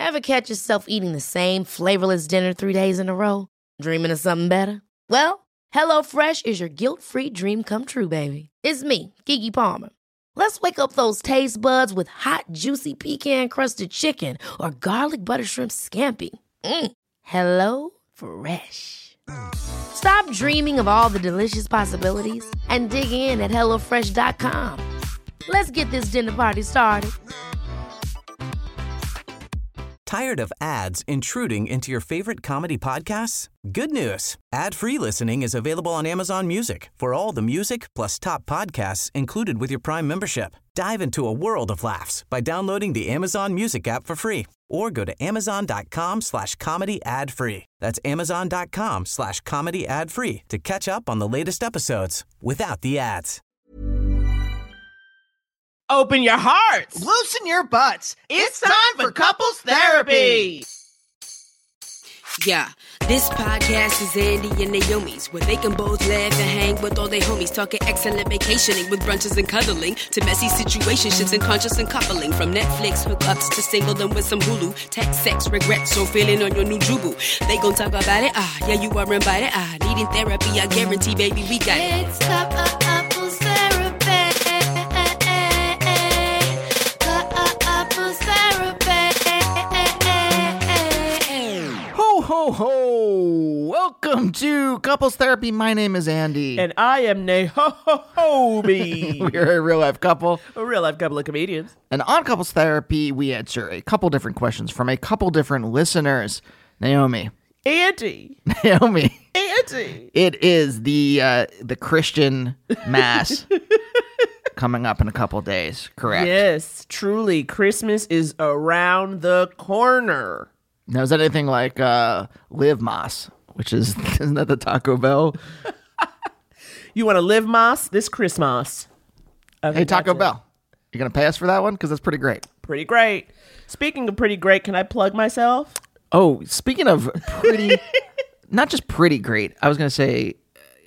Ever catch yourself eating the same flavorless dinner 3 days in a row? Dreaming of something better? Well, HelloFresh is your guilt-free dream come true, baby. It's me, Keke Palmer. Let's wake up those taste buds with hot, juicy pecan-crusted chicken or garlic butter shrimp scampi. Hello Fresh. Stop dreaming of all the delicious possibilities and dig in at HelloFresh.com. Let's get this dinner party started. Tired of ads intruding into your favorite comedy podcasts? Good news. Ad-free listening is available on Amazon Music for all the music plus top podcasts included with your Prime membership. Dive into a world of laughs by downloading the Amazon Music app for free or go to amazon.com/comedy ad-free. That's amazon.com/comedy ad-free to catch up on the latest episodes without the ads. Open your hearts. Loosen your butts. It's time for Couples Therapy. Yeah, this podcast is Andy and Naomi's, where they can both laugh and hang with all their homies, talking excellent vacationing with brunches and cuddling, to messy situationships and conscious and coupling, from Netflix hookups to singledom with some Hulu, text, sex, regrets, or feeling on your new jubu. They gon' talk about it, yeah, you are invited, needing therapy, I guarantee, baby, we got it. It's Couples Therapy. Ho, ho! Welcome to Couples Therapy. My name is Andy. And I am Naomi. We're a real-life couple. A real-life couple of comedians. And on Couples Therapy, we answer a couple different questions from a couple different listeners. Naomi. Andy. Naomi. Andy. It is the Christian Mass coming up in a couple days, correct? Yes, truly. Christmas is around the corner. Now, is that anything like Live Mas, which is, isn't that the Taco Bell? You want to live Mas this Christmas? Hey, Taco Bell, you going to pay us for that one? Because that's pretty great. Pretty great. Speaking of pretty great, can I plug myself? Oh, speaking of pretty, not just pretty great, I was going to say,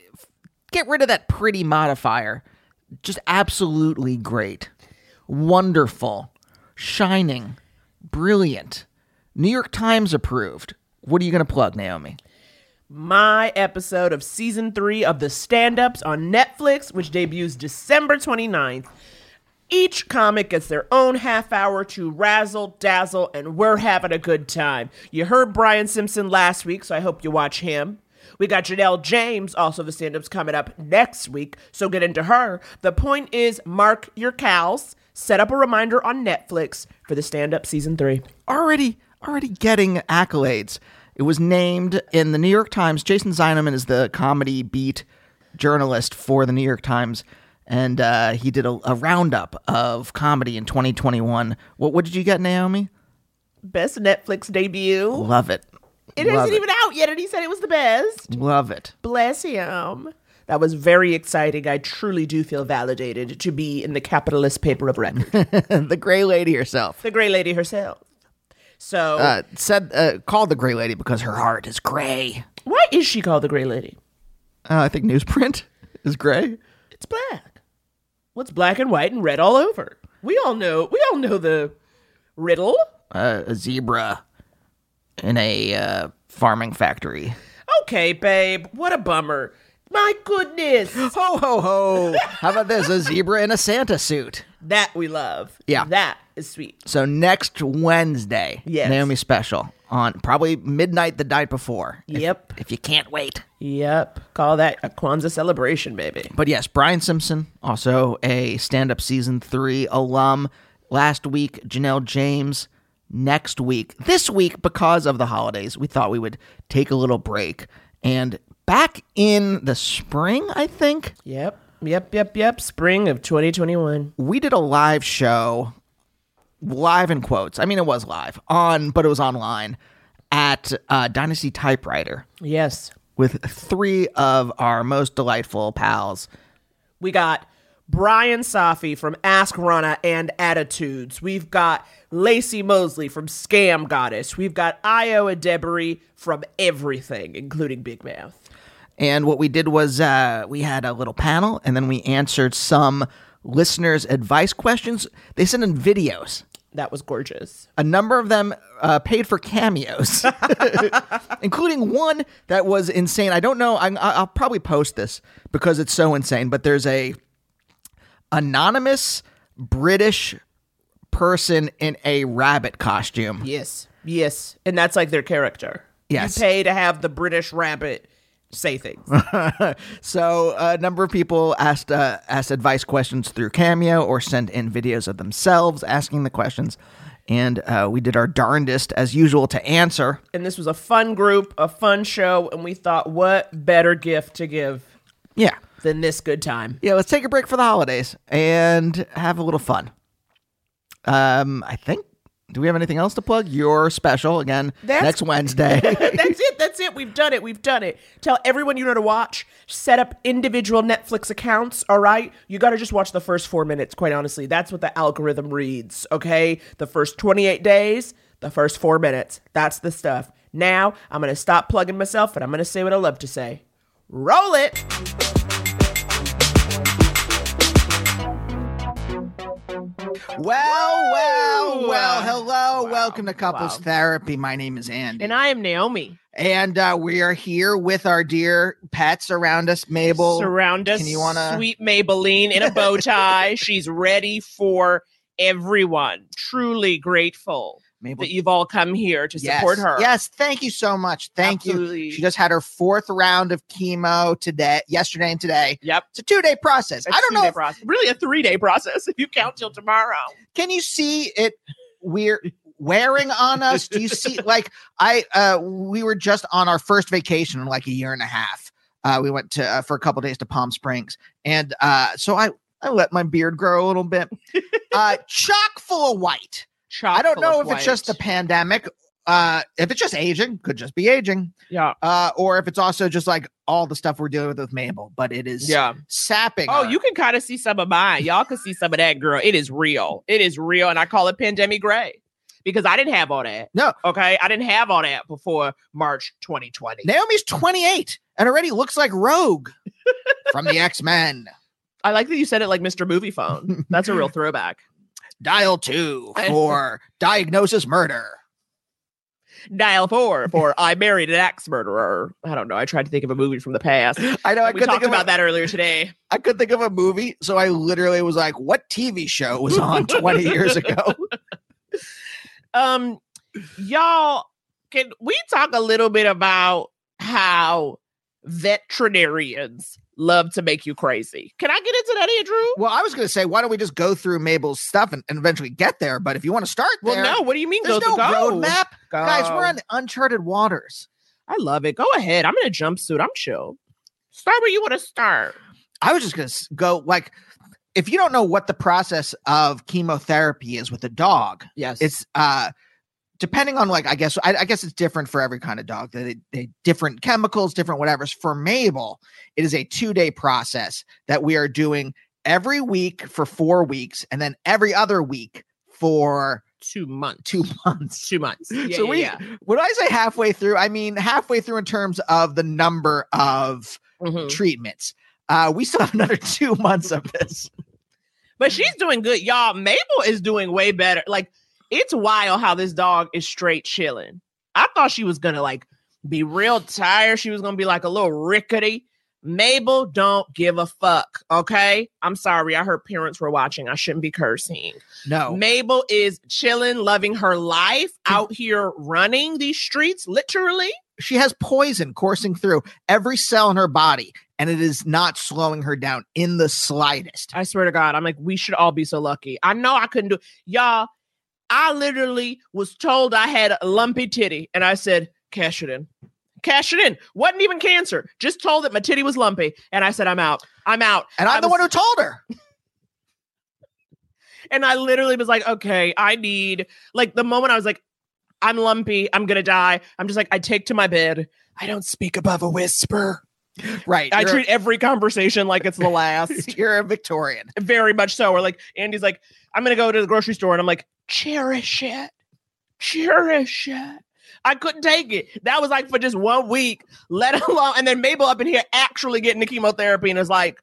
get rid of that pretty modifier. Just absolutely great. Wonderful. Shining. Brilliant. New York Times approved. What are you going to plug, Naomi? My episode of season 3 of The Stand-Ups on Netflix, which debuts December 29th. Each comic gets their own half hour to razzle, dazzle, and we're having a good time. You heard Brian Simpson last week, so I hope you watch him. We got Janelle James, also the stand-ups, coming up next week, so get into her. The point is, mark your cows, set up a reminder on Netflix for The Stand-Up season 3. Already getting accolades. It was named in the New York Times. Jason Zeineman is the comedy beat journalist for the New York Times, and he did a roundup of comedy in 2021. What did you get, Naomi? Best Netflix debut. Love it. It isn't even out yet, and he said it was the best. Love it. Bless him. That was very exciting. I truly do feel validated to be in the capitalist paper of record. The gray lady herself. The gray lady herself. So called the gray lady because her heart is gray. Why is she called the gray lady? I think newsprint is gray. It's black. What's black and white and red all over? We all know the riddle. A zebra in a farming factory. Okay, babe. What a bummer. My goodness. Ho, ho, ho. How about this? A zebra in a Santa suit. That we love. Yeah. That is sweet. So next Wednesday, yes. Naomi special on probably midnight the night before. Yep. If you can't wait. Yep. Call that a Kwanzaa celebration, baby. But yes, Brian Simpson, also a stand-up season 3 alum. Last week, Janelle James. Next week. This week, because of the holidays, we thought we would take a little break. And back in the spring, I think. Yep. Spring of 2021. We did a live show, live in quotes. I mean, it was live but it was online at Dynasty Typewriter. Yes. With 3 of our most delightful pals. We got Brian Safi from Ask Rana and Attitudes. We've got Lacey Mosley from Scam Goddess. We've got Io Adebari from everything, including Big Mouth. And what we did was we had a little panel, and then we answered some listeners' advice questions. They sent in videos. That was gorgeous. A number of them paid for cameos, including one that was insane. I don't know. I'll probably post this because it's so insane. But there's a anonymous British person in a rabbit costume. Yes. And that's like their character. Yes. You pay to have the British rabbit say things. So a number of people asked advice questions through Cameo or sent in videos of themselves asking the questions. And we did our darndest, as usual, to answer. And this was a fun group, a fun show. And we thought, what better gift to give than this good time? Yeah, let's take a break for the holidays and have a little fun. I think, do we have anything else to plug? Your special, again, next Wednesday. That's it. We've done it. Tell everyone you know to watch. Set up individual Netflix accounts, all right? You got to just watch the first 4 minutes, quite honestly. That's what the algorithm reads, okay? The first 28 days, the first 4 minutes. That's the stuff. Now, I'm going to stop plugging myself, and I'm going to say what I love to say. Roll it! Well, hello. Welcome to Couples Therapy. My name is Andy. And I am Naomi. And we are here with our dear pets around us, Mabel. Surround us, sweet Maybelline in a bow tie. She's ready for everyone. Truly grateful that you've all come here to support her. Yes, thank you so much. Thank you. She just had her 4th round of chemo yesterday and today. Yep. It's a 2-day process. I don't know. Really a 3-day process if you count till tomorrow. Can you see it wearing on us? Do you see, like, we were just on our first vacation in like a year and a half. We went to for a couple days to Palm Springs. And so I let my beard grow a little bit. Chock full of white. I don't know if it's just the pandemic. If it's just aging, could just be aging. Yeah. Or if it's also just like all the stuff we're dealing with Mabel, but it is sapping. Oh, her. You can kind of see some of mine. Y'all can see some of that, girl. It is real. And I call it pandemic gray because I didn't have all that. No. Okay. I didn't have all that before March 2020. Naomi's 28 and already looks like Rogue from the X-Men. I like that you said it like Mr. Movie Phone. That's a real throwback. Dial 2 for diagnosis murder. Dial 4 for I married an axe murderer. I don't know. I tried to think of a movie from the past. I know. We talked about that earlier today. I couldn't think of a movie, so I literally was like, "What TV show was on 20 years ago?" Y'all, can we talk a little bit about how veterinarians love to make you crazy? Can I get into that, Andrew? Well, I was going to say, why don't we just go through Mabel's stuff and eventually get there? But if you want to start there, no. What do you mean? There's no roadmap, go. Guys. We're on the uncharted waters. I love it. Go ahead. I'm in a jumpsuit. I'm chill. Start where you want to start. I was just going to go like, if you don't know what the process of chemotherapy is with a dog, yes, it's depending on like, I guess it's different for every kind of dog. They different chemicals, different whatevers. For Mabel, it is a 2-day process that we are doing every week for 4 weeks, and then every other week for 2 months. 2 months. 2 months. Yeah, when I say halfway through, I mean halfway through in terms of the number of treatments. We still have another 2 months of this. But she's doing good, y'all. Mabel is doing way better. Like, it's wild how this dog is straight chilling. I thought she was going to like be real tired. She was going to be like a little rickety. Mabel don't give a fuck. Okay. I'm sorry. I heard parents were watching. I shouldn't be cursing. No. Mabel is chilling, loving her life out here running these streets, literally. She has poison coursing through every cell in her body, and it is not slowing her down in the slightest. I swear to God. I'm like, we should all be so lucky. I know I couldn't do it. Y'all, I literally was told I had a lumpy titty, and I said, cash it in. Cash it in. Wasn't even cancer. Just told that my titty was lumpy, and I said, I'm out. I'm out. And I'm the one who told her. And I literally was like, okay, I need, like, the moment I was like, I'm lumpy, I'm gonna die, I'm just like, I take to my bed. I don't speak above a whisper. Right. I treat every conversation like it's the last. You're a Victorian. Very much so. Or like, Andy's like, I'm going to go to the grocery store. And I'm like, cherish it. Cherish it. I couldn't take it. That was like for just 1 week, let alone. And then Mabel up in here actually getting the chemotherapy and is like,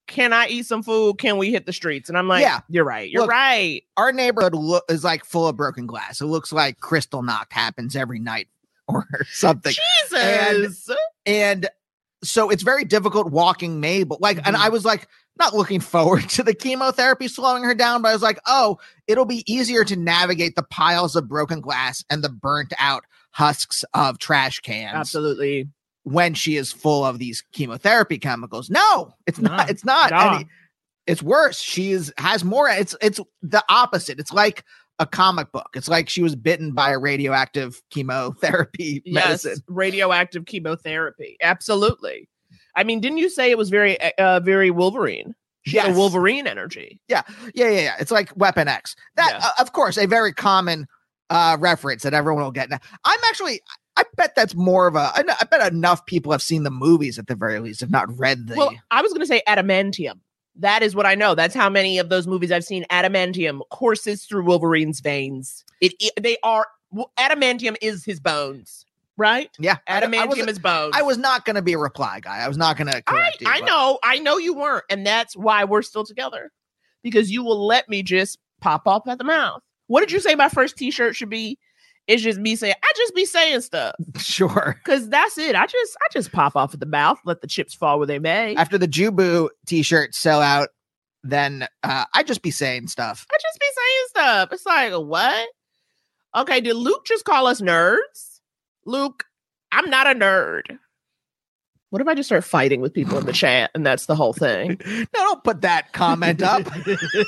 can I eat some food? Can we hit the streets? And I'm like, Yeah. you're right. You're Look, right. Our neighborhood is like full of broken glass. It looks like Crystal Knock happens every night or something. Jesus. And so it's very difficult walking Mabel. Like, and I was like, not looking forward to the chemotherapy slowing her down, but I was like, oh, it'll be easier to navigate the piles of broken glass and the burnt out husks of trash cans. Absolutely. When she is full of these chemotherapy chemicals. No, it's not. No. It's not. No. And it's worse. Has more. It's the opposite. It's like a comic book. It's like she was bitten by a radioactive chemotherapy medicine. Yes, radioactive chemotherapy. Absolutely. I mean, didn't you say it was very, very Wolverine? She had a Yes. Wolverine energy. Yeah. It's like Weapon X. That, Yeah. of course, a very common reference that everyone will get. Now, I bet that's more of I bet enough people have seen the movies at the very least, if not read the. Well, I was going to say adamantium. That is what I know. That's how many of those movies I've seen. Adamantium courses through Wolverine's veins. Adamantium is his bones, right? yeah. Adamantium is bones. I was not going to be a reply guy. I was not going to correct you. I know you weren't. And that's why we're still together, because you will let me just pop off at the mouth. What did you say my first t-shirt should be? It's just me saying, I just be saying stuff. Sure. Because that's it. I just pop off at the mouth, let the chips fall where they may. After the Jubu t-shirt sell out, then I just be saying stuff. I just be saying stuff. It's like, what? Okay, did Luke just call us nerds? Luke, I'm not a nerd. What if I just start fighting with people in the chat and that's the whole thing? No, don't put that comment up. that's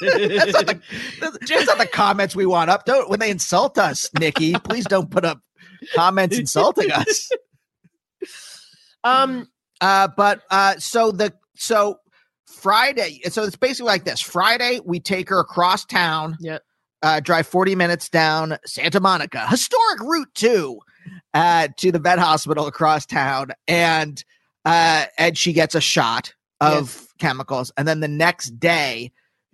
not the comments we want up. Don't when they insult us, Nikki. Please don't put up comments insulting us. So Friday. So it's basically like this. Friday, we take her across town. Yep. Drive 40 minutes down Santa Monica, historic route 2, to the vet hospital across town, and she gets a shot of chemicals, and then the next day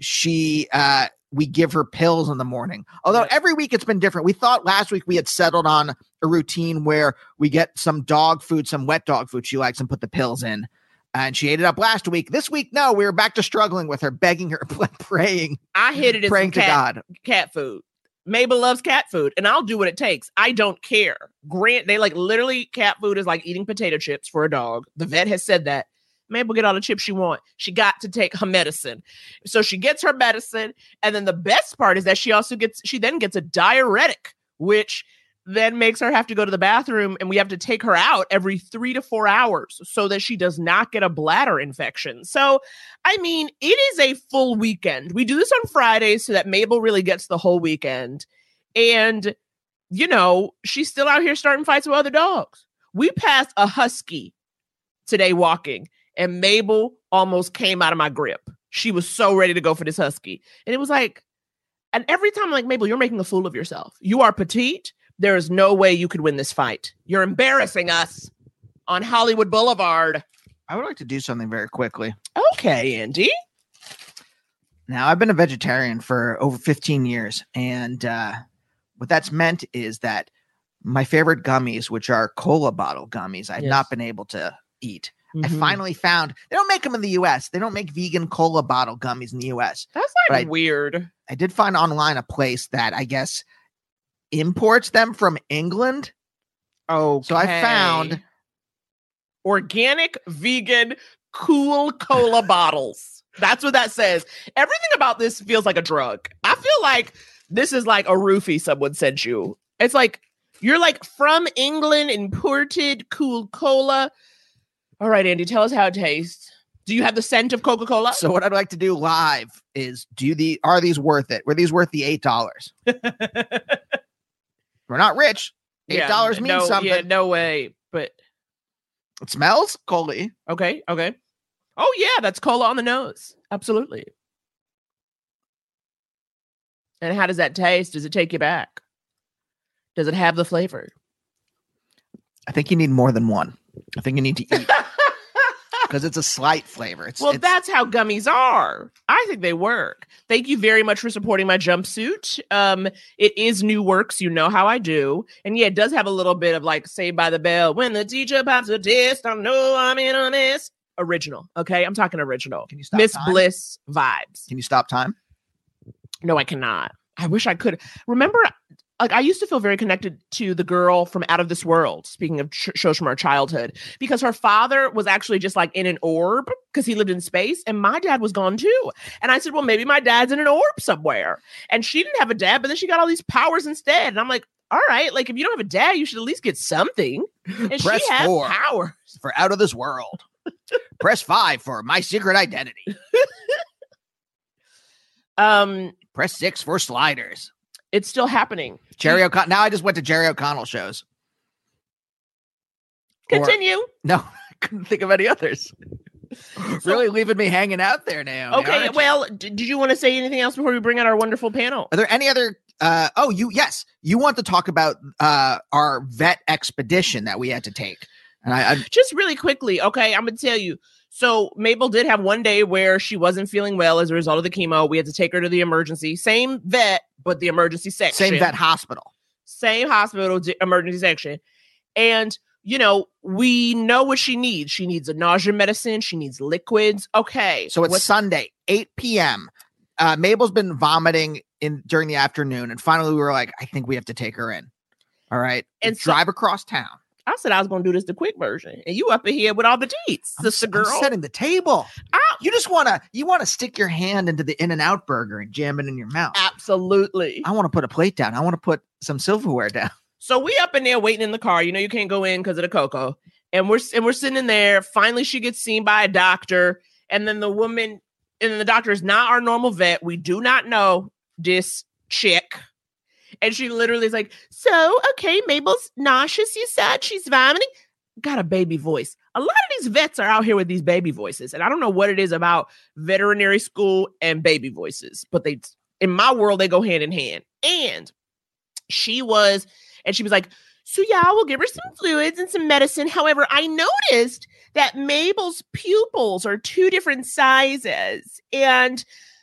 we give her pills in the morning. Although every week it's been different. We thought last week we had settled on a routine where we get some dog food, some wet dog food she likes, and put the pills in. And she ate it up last week. This week, no, we were back to struggling with her, begging her, praying. I hit it in praying some to God. cat food. Mabel loves cat food, and I'll do what it takes. I don't care. They like literally cat food is like eating potato chips for a dog. The vet has said that. Mabel get all the chips she want. She got to take her medicine. So she gets her medicine, and then the best part is that she then gets a diuretic, which then makes her have to go to the bathroom, and we have to take her out every 3 to 4 hours so that she does not get a bladder infection. So, I mean, it is a full weekend. We do this on Fridays so that Mabel really gets the whole weekend. And, she's still out here starting fights with other dogs. We passed a husky today walking, and Mabel almost came out of my grip. She was so ready to go for this husky. And it was like, and every time I'm like, Mabel, you're making a fool of yourself. You are petite. There is no way you could win this fight. You're embarrassing us on Hollywood Boulevard. I would like to do something very quickly. Okay, Andy. Now, I've been a vegetarian for over 15 years, and what that's meant is that my favorite gummies, which are cola bottle gummies, I've not been able to eat. I finally found, they don't make them in the U.S. They don't make vegan cola bottle gummies in the U.S. That's like weird. I did find online a place that I guess imports them from England. Oh, so I found organic, vegan, cool cola bottles. That's what that says. Everything about this feels like a drug. I feel like this is like a roofie someone sent you. It's like you're like from England, imported cool cola. All right, Andy, tell us how it tastes. Do you have the scent of Coca-Cola? So what I'd like to do live is are these worth it? Were these worth the $8? We're not rich. $8 means something. Yeah, no way. But it smells cola-y. Okay. Oh yeah, that's cola on the nose. Absolutely. And how does that taste? Does it take you back? Does it have the flavor? I think you need more than one. I think you need to eat because it's a slight flavor. That's how gummies are. I think they work. Thank you very much for supporting my jumpsuit. It is New Works. You know how I do. And yeah, it does have a little bit of like Saved by the Bell. When the teacher pops a test, I know I'm in on this. original. Okay, I'm talking original. Can you stop Miss time? Bliss vibes? Can you stop time? No, I cannot. I wish I could. Remember, like I used to feel very connected to the girl from Out of This World. Speaking of shows from our childhood, because her father was actually just like in an orb because he lived in space, and my dad was gone too. And I said, well, maybe my dad's in an orb somewhere. And she didn't have a dad, but then she got all these powers instead. And I'm like, all right, like if you don't have a dad, you should at least get something. And Press she had 4 powers. for Out of This World. Press 5 for My Secret Identity. Press 6 for Sliders. It's still happening. Jerry O'Connell. Now I just went to Jerry O'Connell shows. Continue. No, I couldn't think of any others. Really leaving me hanging out there now. Okay, well, did you want to say anything else before we bring out our wonderful panel? Are there any other? You want to talk about our vet expedition that we had to take, and I just really quickly. Okay, I'm gonna tell you. So Mabel did have one day where she wasn't feeling well as a result of the chemo. We had to take her to the emergency, same vet, but the emergency section, same vet hospital, emergency section, and you know we know what she needs. She needs a nausea medicine. She needs liquids. Okay, so it's Sunday, 8 p.m. Mabel's been vomiting during the afternoon, and finally we were like, I think we have to take her in. All right, and drive across town. I said I was going to do this the quick version, and you up in here with all the deets, sister girl. I'm setting the table. You just want to stick your hand into the In-N-Out burger and jam it in your mouth. Absolutely. I want to put a plate down. I want to put some silverware down. So we up in there waiting in the car. You know you can't go in because of the cocoa, and we're sitting in there. Finally, she gets seen by a doctor, and then the doctor is not our normal vet. We do not know this chick. And she literally is like, so, okay, Mabel's nauseous, you said. She's vomiting. Got a baby voice. A lot of these vets are out here with these baby voices. And I don't know what it is about veterinary school and baby voices. But in my world, they go hand in hand. And she was like, so yeah, we'll give her some fluids and some medicine. However, I noticed that Mabel's pupils are 2 different sizes. And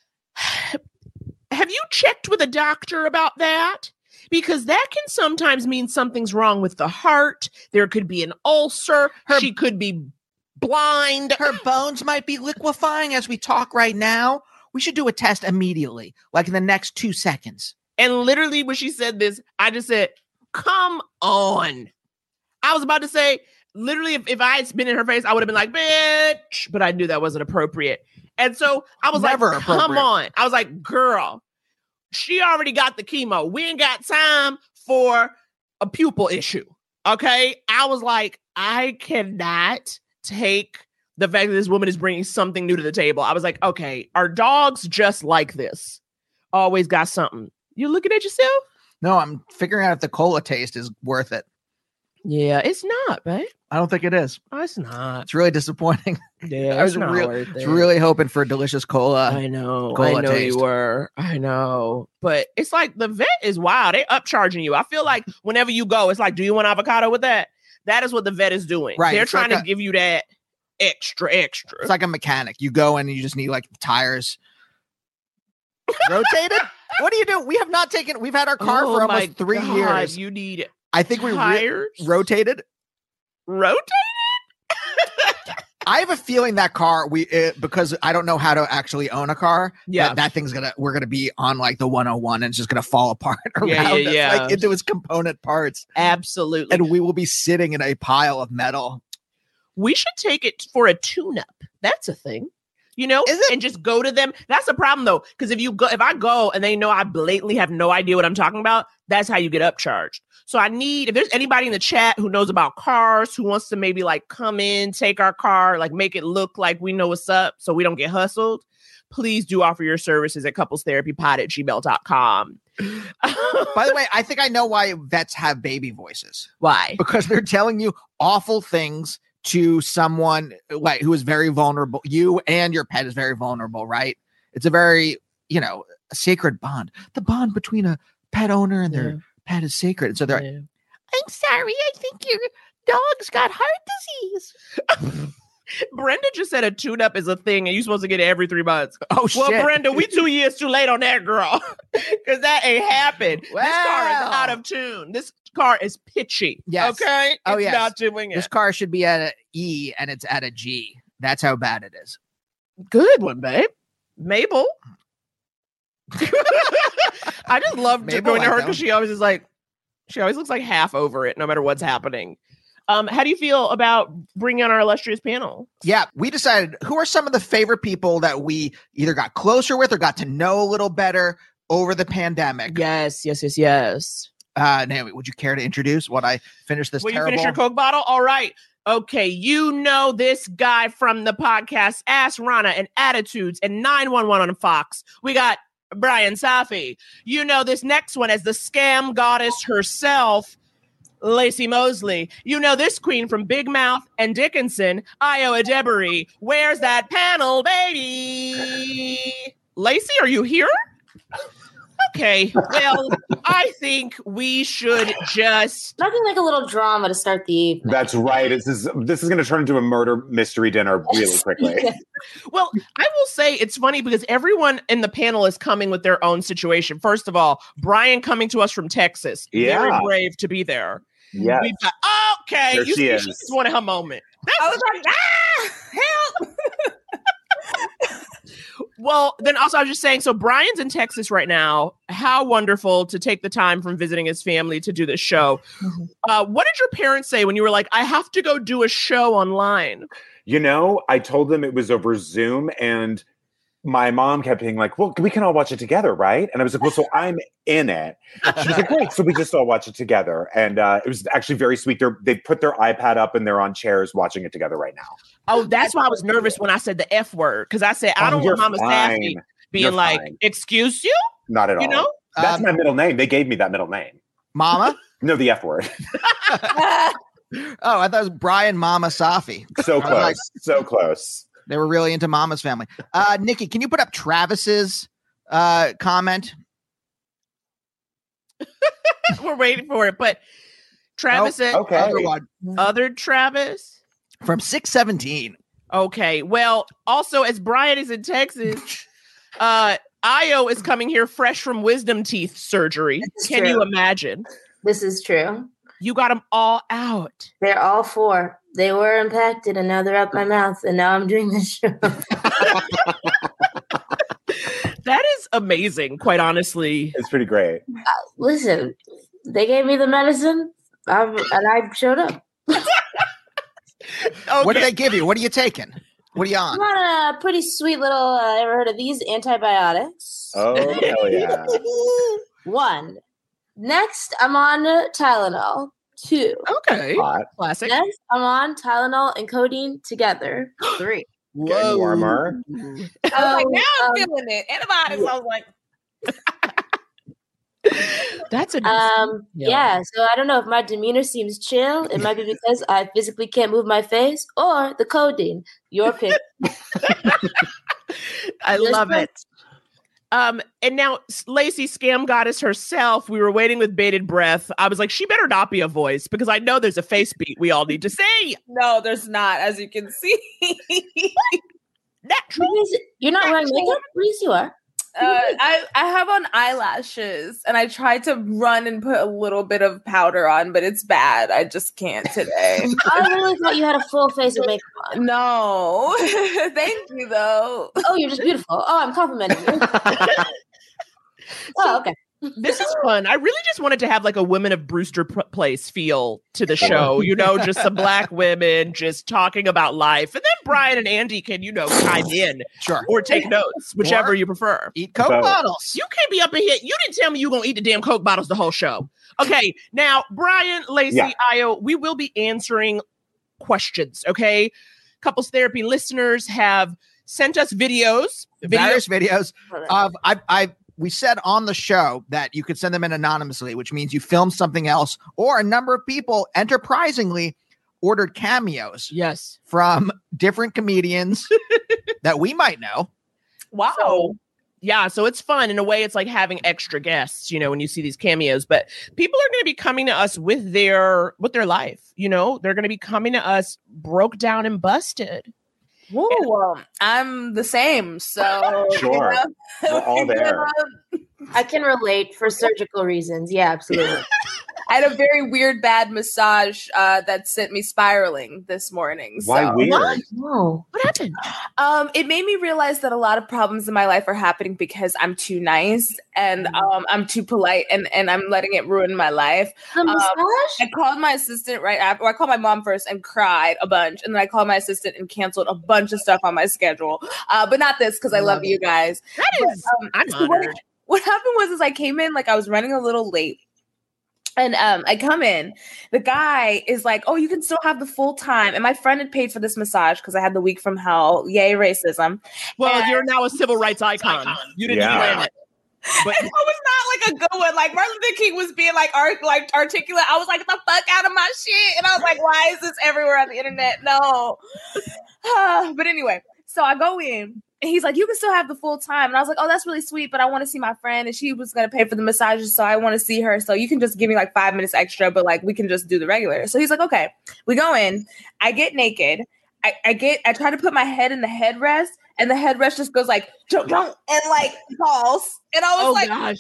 have you checked with a doctor about that? Because that can sometimes mean something's wrong with the heart. There could be an ulcer. She could be blind. Her bones might be liquefying as we talk right now. We should do a test immediately, like in the next 2 seconds. And literally when she said this, I just said, come on. I was about to say, literally, if I had been in her face, I would have been like, bitch. But I knew that wasn't appropriate. And so I was like, come on. I was like, girl, she already got the chemo. We ain't got time for a pupil issue. Okay. I was like, I cannot take the fact that this woman is bringing something new to the table. I was like, okay, are dogs just like this? Always got something. You looking at yourself? No, I'm figuring out if the cola taste is worth it. Yeah, it's not, babe. I don't think it is. Oh, it's not. It's really disappointing. Yeah, I was really hoping for a delicious cola. I know taste. you were. I know. But it's like the vet is wild. They upcharging you. I feel like whenever you go, it's like, do you want avocado with that? That is what the vet is doing. Right. They're trying to give you that extra. It's like a mechanic. You go in and you just need like tires rotated. What do you do? We've had our car for almost 3 years. You need I think tires? we rotated. Rotated? I have a feeling that car because I don't know how to actually own a car. Yeah, that thing's we're gonna be on like the 101 and it's just gonna fall apart around us, like into its component parts. Absolutely, and we will be sitting in a pile of metal. We should take it for a tune-up. That's a thing. You know, and just go to them. That's the problem though, because if I go and they know I blatantly have no idea what I'm talking about, that's how you get upcharged. So if there's anybody in the chat who knows about cars, who wants to maybe like come in, take our car, like make it look like we know what's up so we don't get hustled, please do offer your services at couplestherapypod@gmail.com. By the way, I think I know why vets have baby voices. Why? Because they're telling you awful things to someone like who is very vulnerable. You and your pet is very vulnerable, right? It's a very, a sacred bond. The bond between a pet owner and their pet is sacred. And so they're like, I'm sorry, I think your dog's got heart disease. Brenda just said a tune-up is a thing and you're supposed to get it every 3 months. Oh, shit. Well, Brenda, we 2 years too late on that, girl. Because that ain't happened. Wow. This car is out of tune. This car is pitchy. Yes. Okay? It's not doing it. This car should be at an E and it's at a G. That's how bad it is. Good one, babe. Mabel. I just love Mabel going to her like because she always looks like half over it no matter what's happening. How do you feel about bringing on our illustrious panel? Yeah, we decided who are some of the favorite people that we either got closer with or got to know a little better over the pandemic. Yes. Naomi, would you care to introduce what I finished this Will terrible? you finish your Coke bottle? All right. Okay, you know this guy from the podcast Ask Rana and Attitudes and 911 on Fox. We got Brian Safi. You know this next one as the scam goddess herself, Lacey Mosley. You know this queen from Big Mouth and Dickinson, Io Adebari. Where's that panel, baby? Lacey, are you here? Okay, well, I think we should just... Nothing like a little drama to start the evening. That's right. This is going to turn into a murder mystery dinner really quickly. Yeah. Well, I will say it's funny because everyone in the panel is coming with their own situation. First of all, Brian coming to us from Texas. Yeah. Very brave to be there. Yes. We've got, okay, There you she see, is. she just wanted her moment. I was like, help! Well, then also I was just saying, so Brian's in Texas right now. How wonderful to take the time from visiting his family to do this show. What did your parents say when you were like, I have to go do a show online? You know, I told them it was over Zoom, and my mom kept being like, well, we can all watch it together, right? And I was like, well, so I'm in it. She was like, great. So we just all watch it together. And it was actually very sweet. They put their iPad up and they're on chairs watching it together right now. Oh, that's why I was nervous when I said the F word. Because I said, I don't you're want Mama fine. Safi being You're like, fine. excuse you? Not at all. You know? That's my middle name. They gave me that middle name. Mama? No, the F word. Oh, I thought it was Brian Mama Safi. So I was like, close. So close. they were really into Mama's family. Nikki, can you put up Travis's comment? We're waiting for it. But Travis said, okay. Other one other Travis? from 617. Okay. Well, also, as Brian is in Texas, Io is coming here fresh from wisdom teeth surgery. That's Can true. you imagine? This is true. You got them all out. They're all four. They were impacted, and now they're up my mouth, and now I'm doing this show. That is amazing, quite honestly. It's pretty great. Listen, they gave me the medicine, and I showed up. Okay. What did they give you? What are you taking? What are you on? I'm on a pretty sweet little, ever heard of these? Antibiotics. Oh, hell yeah. 1. Next, I'm on Tylenol. 2. Okay. Hot. Classic. Next, I'm on Tylenol and codeine together. 3. Getting warmer. I was like, now I'm feeling it. Antibiotics. I was like, That's a yeah. So I don't know if my demeanor seems chill. It might be because I physically can't move my face, or the codeine. Your pick. I Just love like- it. And now Lacey, scam goddess herself, we were waiting with bated breath. I was like, she better not be a voice because I know there's a face beat we all need to see. no, there's not, as you can see. Natural. You're not wearing makeup? Yes, you are. I have on eyelashes, and I tried to run and put a little bit of powder on, but it's bad. I just can't today. I really thought you had a full face of makeup on. No. Thank you, though. Oh, you're just beautiful. Oh, I'm complimenting you. Oh, okay. This is fun. I really just wanted to have like a Women of Brewster Place feel to the show, you know, just some Black women just talking about life. And then Brian and Andy can, chime in Sure. or take notes, whichever Or- you prefer. Eat Coke Both. bottles. You can't be up in here. You didn't tell me you were going to eat the damn Coke bottles the whole show. Okay. Now, Brian, Lacey, Yeah. Io, we will be answering questions. Okay. Couples therapy listeners have sent us videos. Various videos of we said on the show that you could send them in anonymously, which means you filmed something else, or a number of people enterprisingly ordered cameos Yes. from different comedians that we might know. Wow. So, yeah, so it's fun. In a way, it's like having extra guests, when you see these cameos. But people are going to be coming to us with their life. They're going to be coming to us broke down and busted. Woo, well, I'm the same. So Sure. We're all there. I can relate for surgical reasons. Yeah, absolutely. I had a very weird, bad massage that sent me spiraling this morning. Why So. weird? No. What happened? It made me realize that a lot of problems in my life are happening because I'm too nice and I'm too polite and I'm letting it ruin my life. The massage? I called my assistant right after. I called my mom first and cried a bunch, and then I called my assistant and canceled a bunch of stuff on my schedule. But not this because I love you guys. That is, I'm So honored. what happened was I came in like I was running a little late. And I come in, the guy is like, "Oh, you can still have the full time." And my friend had paid for this massage because I had the week from hell. Yay, racism. Well, And- you're now a civil rights icon. You didn't Yeah. plan it. But It was not like a good one. Like Martin Luther King was being like articulate. I was like, "Get the fuck out of my shit!" And I was like, "Why is this everywhere on the internet?" No. But anyway, so I go in. And he's like, "You can still have the full time." And I was like, "Oh, that's really sweet, but I want to see my friend." And she was going to pay for the massages, so I want to see her. So you can just give me like 5 minutes extra, but like we can just do the regular. So he's like, "Okay." We go in. I get naked. I try to put my head in the headrest, and the headrest just goes like, "Jump," and like falls. And I was like, gosh.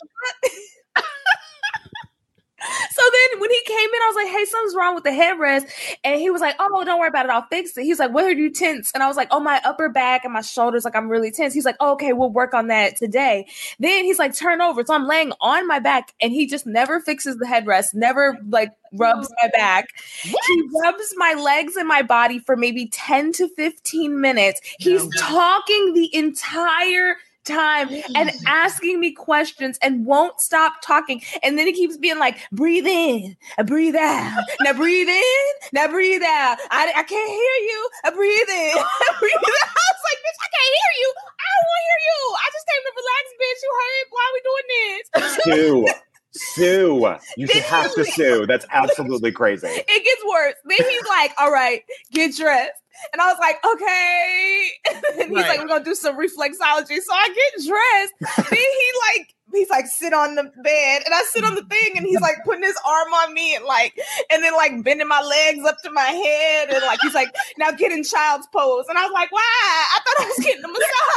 So then when he came in, I was like, "Hey, something's wrong with the headrest." And he was like, "Oh, don't worry about it. I'll fix it." He's like, "What are you tense?" And I was like, "Oh, my upper back and my shoulders, like I'm really tense." He's like, "Oh, okay, we'll work on that today." Then he's like, "Turn over." So I'm laying on my back and he just never fixes the headrest, never like rubs my back. He rubs my legs and my body for maybe 10 to 15 minutes. He's talking the entire time and asking me questions and won't stop talking. And then he keeps being like, "Breathe in, breathe out. Now breathe in, now breathe out. I can't hear you. Breathe in, breathe out." I was like, "Bitch, I can't hear you. I don't want to hear you. I just came to relax, bitch. You heard? Why are we doing this?" Sue. You should have to sue. That's absolutely crazy. It gets worse. Then he's like, "All right, get dressed." And I was like, "Okay." And he's like, "We're gonna do some reflexology." So I get dressed. Then he's like, "Sit on the bed," and I sit on the thing, and he's like putting his arm on me and then like bending my legs up to my head, and like he's like, "Now get in child's pose." And I was like, "Why? I thought I was getting a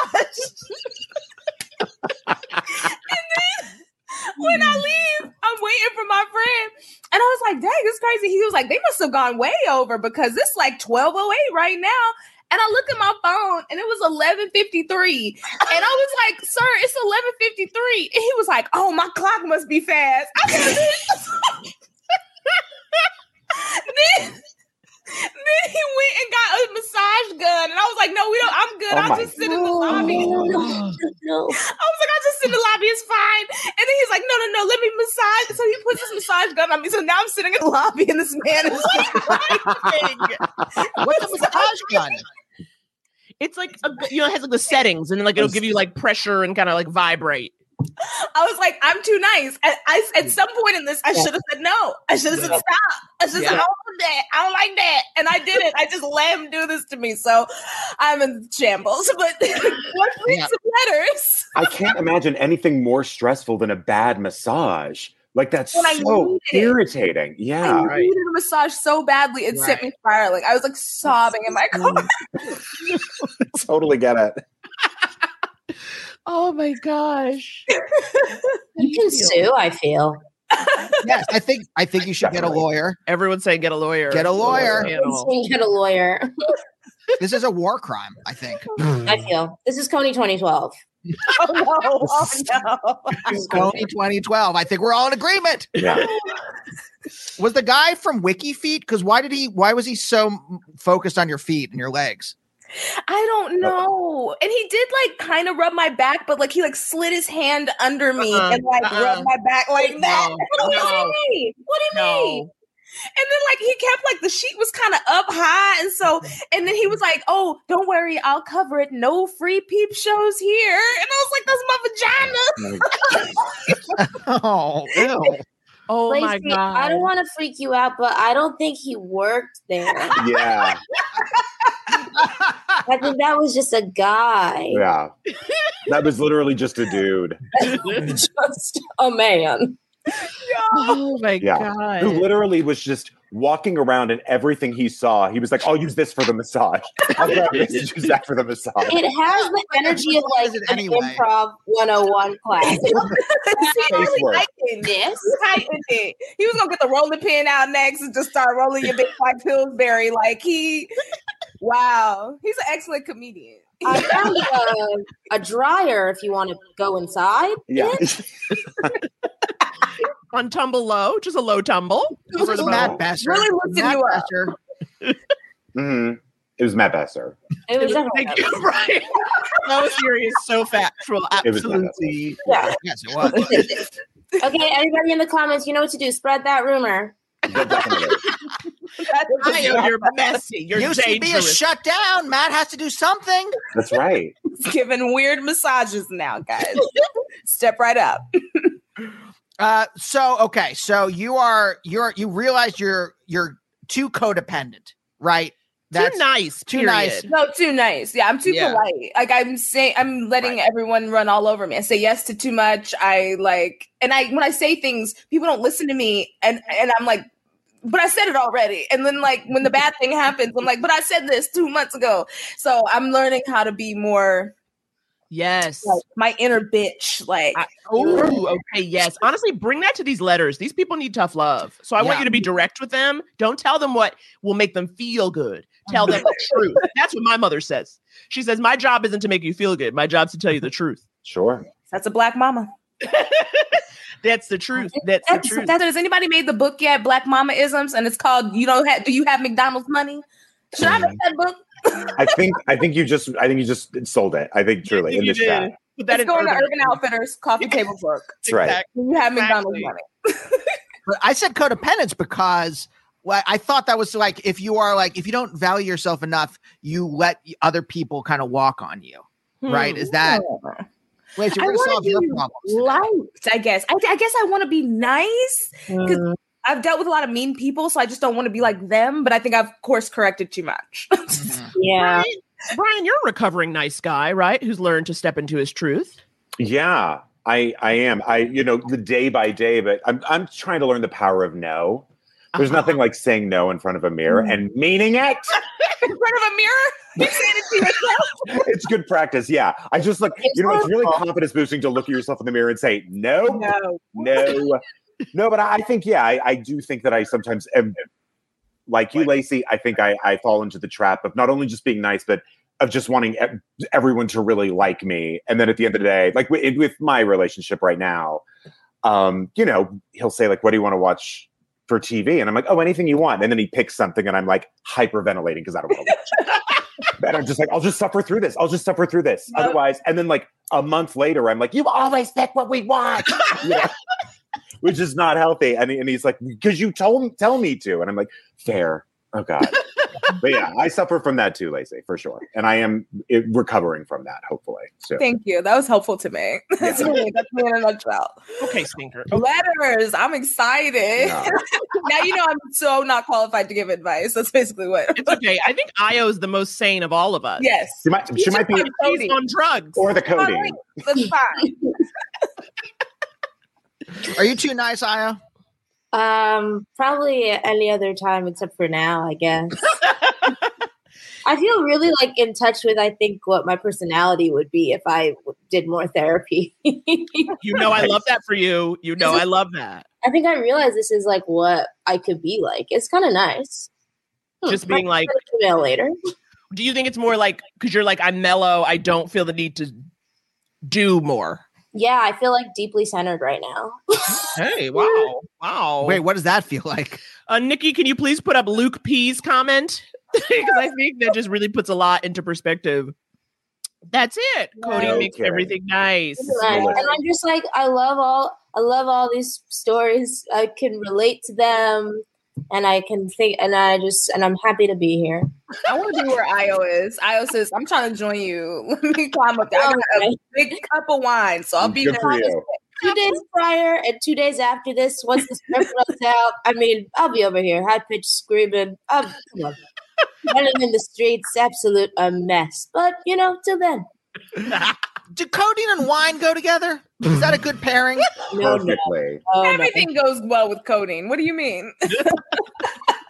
massage." And then when I leave, I'm waiting for my friend. And I was like, "Dang, it's crazy." He was like, "They must have gone way over because it's like 12:08 right now." And I look at my phone and it was 11:53. And I was like, "Sir, it's 11:53." And he was like, "Oh, my clock must be fast." I said, then he went and got a massage gun. And I was like, "No, we don't. I'm good. I'll just sit in the lobby." No. I was like, "I'll just sit in the lobby. It's fine." And then he's like, no, let me massage. So he puts his massage gun on me. So now I'm sitting in the lobby and this man is just driving. What's a massage gun? It's like, it has like the settings and then like it'll give you like pressure and kind of like vibrate. I was like, "I'm too nice." I at some point in this, I should have said no. I should have said stop. I should have said, "I don't want that. I don't like that." And I didn't. I just let him do this to me. So I'm in shambles. But let's read some letters. I can't imagine anything more stressful than a bad massage. Like that's When I so needed it. irritating. Yeah. I needed a massage so badly, it sent me spiraling. I was like sobbing in my car. Totally get it. Oh my gosh. You can sue, I feel. Yes, I think you should get a lawyer. Everyone's saying get a lawyer. Get a lawyer. Get a lawyer. This is a war crime, I think. I feel. This is Coney 2012. Oh no. Oh no. Coney 2012. I think we're all in agreement. Yeah. Was the guy from WikiFeet? Because why was he so focused on your feet and your legs? I don't know. And he did like kind of rub my back, but like he like slid his hand under me and like rubbed my back like that. What do you mean? What do you mean? And then like he kept like the sheet was kind of up high, and so and then he was like, "Oh, don't worry, I'll cover it. No free peep shows here." And I was like, "That's my vagina." Oh, ew. Oh Lacey, my God. I don't want to freak you out, but I don't think he worked there. Yeah. I think that was just a guy. Yeah. That was literally just a dude. Just a man. Oh my Yeah. God. Who literally was just walking around, and everything he saw, he was like, I'll use this for the massage. I'll grab this and use that for the massage. It has the energy of like an improv 101 class. This heightened it. He was gonna get the rolling pin out next and just start rolling your big like Pillsbury. Wow, he's an excellent comedian. I found a dryer if you want to go inside. Yeah. On Tumble Low, just a low tumble. This is Matt Besser. Really lifting Matt you up. Besser. It was Matt Besser. It was Thank you, Brian. So serious, so factual. It was Absolutely. Yeah. Yes, it was. Okay, everybody in the comments, you know what to do. Spread that rumor. You're messy. You're UCB dangerous. is shut down. Matt has to do something. That's right. He's giving weird massages now, guys. Step right up. So you realize you're too codependent, right? Too nice. Too period. nice. No, too nice. Yeah, I'm too polite. Like I'm letting everyone run all over me. I say yes to too much. When I say things, people don't listen to me, and I'm like, but I said it already. And then like when the bad thing happens, I'm like, but I said this 2 months ago. So I'm learning how to be more. Yes. Like, my inner bitch. Okay, yes. Honestly, bring that to these letters. These people need tough love. So I want you to be direct with them. Don't tell them what will make them feel good. Tell them the truth. That's what my mother says. She says, my job isn't to make you feel good. My job's to tell you the truth. Sure. That's a Black mama. That's the truth. That's the truth. Has anybody made the book yet? Black Mama Isms, and it's called Do You Have McDonald's Money? Should I make that book? I think you just sold it. I think truly in this chat. It's going to Urban Outfitters coffee table book. That's right. You have McDonald's money. But I said codependence because I thought that was like if you don't value yourself enough, you let other people kind of walk on you, right? Is that? Wait, so you're going to solve your problems. Light, I guess. I guess I want to be nice because I've dealt with a lot of mean people, so I just don't want to be like them. But I think I've course corrected too much. Yeah. Brian, you're a recovering nice guy, right? Who's learned to step into his truth. Yeah, I am. The day by day, but I'm trying to learn the power of no. There's nothing like saying no in front of a mirror and meaning it. In front of a mirror? You're saying it to yourself? It's good practice. Yeah. I just it's really confidence boosting to look at yourself in the mirror and say, no. No, but I think, I do think that I sometimes am like you, Lacey. I think I fall into the trap of not only just being nice, but of just wanting everyone to really like me. And then at the end of the day, like with my relationship right now, he'll say like, what do you want to watch for TV? And I'm like, oh, anything you want. And then he picks something and I'm like hyperventilating because I don't want to watch it. And I'm just like, I'll just suffer through this. Otherwise, and then like a month later, I'm like, you always pick what we want. Which is not healthy. And he's like, because you tell me to. And I'm like, fair. Oh God. But yeah, I suffer from that too, Lacey, for sure. And I am recovering from that, hopefully. So. Thank you. That was helpful to me. That's me in a nutshell. Okay, Stinker. Letters. I'm excited. No. Now I'm so not qualified to give advice. That's basically what. It's okay. I think Io is the most sane of all of us. Yes. She might be on drugs. Or the codeine. That's fine. Are you too nice, Aya? Probably any other time except for now, I guess. I feel really like in touch with, I think, what my personality would be if I did more therapy. I love that for you. I love that. I think I realize this is like what I could be like. It's kind of nice. Just being like, email later. Do you think it's more like, because you're like, I'm mellow, I don't feel the need to do more? Yeah, I feel like deeply centered right now. Hey, wow. Wait, what does that feel like? Nikki, can you please put up Luke P's comment? Because I think that just really puts a lot into perspective. That's it. Cody makes everything nice. And I'm just like, I love all these stories. I can relate to them. And I can think, and I'm happy to be here. I want to be where Io is. Io says, I'm trying to join you. Let me climb up there. I got a big cup of wine, so I'll be there. 2 days prior and 2 days after this, once the script runs out, I'll be over here, high pitched screaming. Running in the streets, absolute a mess. But, till then. Do codeine and wine go together? Is that a good pairing? Perfectly. Everything goes well with codeine. What do you mean?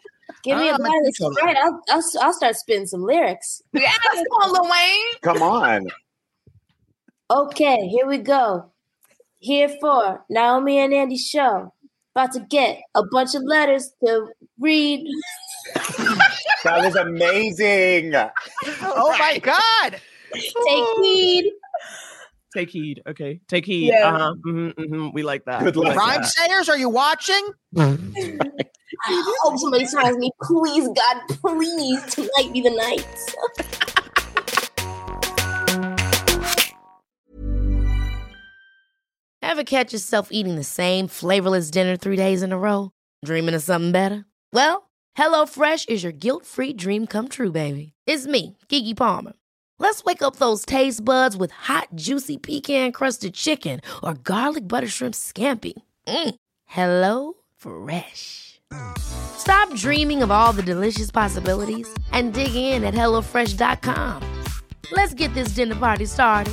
Give me a bite of the Sprite. I'll start spitting some lyrics. Yeah, come on, Lil Wayne. Come on. Okay, here we go. Here for Naomi and Andy's show. About to get a bunch of letters to read. That was amazing. Oh my God. Take heed. Take heed. Okay. Take heed. Yeah. We like that. Good luck. Rhyme sayers, are you watching? I hope somebody signs me. Please, God, please. Tonight be the night. Ever catch yourself eating the same flavorless dinner 3 days in a row? Dreaming of something better? Well, HelloFresh is your guilt-free dream come true, baby. It's me, Keke Palmer. Let's wake up those taste buds with hot, juicy pecan-crusted chicken or garlic butter shrimp scampi. Hello Fresh. Stop dreaming of all the delicious possibilities and dig in at HelloFresh.com. Let's get this dinner party started.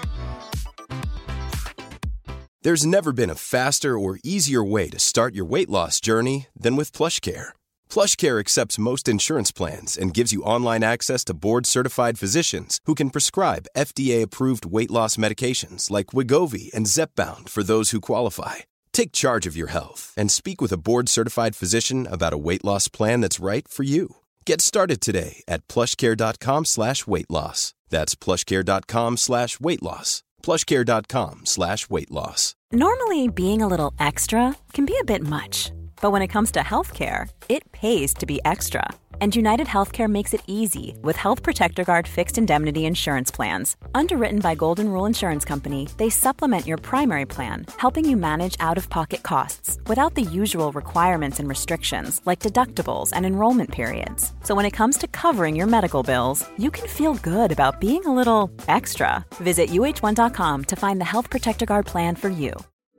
There's never been a faster or easier way to start your weight loss journey than with PlushCare. PlushCare accepts most insurance plans and gives you online access to board-certified physicians who can prescribe FDA-approved weight loss medications like Wegovy and Zepbound for those who qualify. Take charge of your health and speak with a board-certified physician about a weight loss plan that's right for you. Get started today at plushcare.com/weight loss. That's plushcare.com/weight loss. plushcare.com/weight loss. Normally, being a little extra can be a bit much, but when it comes to healthcare, it pays to be extra. And United Healthcare makes it easy with Health Protector Guard fixed indemnity insurance plans. Underwritten by Golden Rule Insurance Company, they supplement your primary plan, helping you manage out-of-pocket costs without the usual requirements and restrictions like deductibles and enrollment periods. So when it comes to covering your medical bills, you can feel good about being a little extra. Visit UH1.com to find the Health Protector Guard plan for you.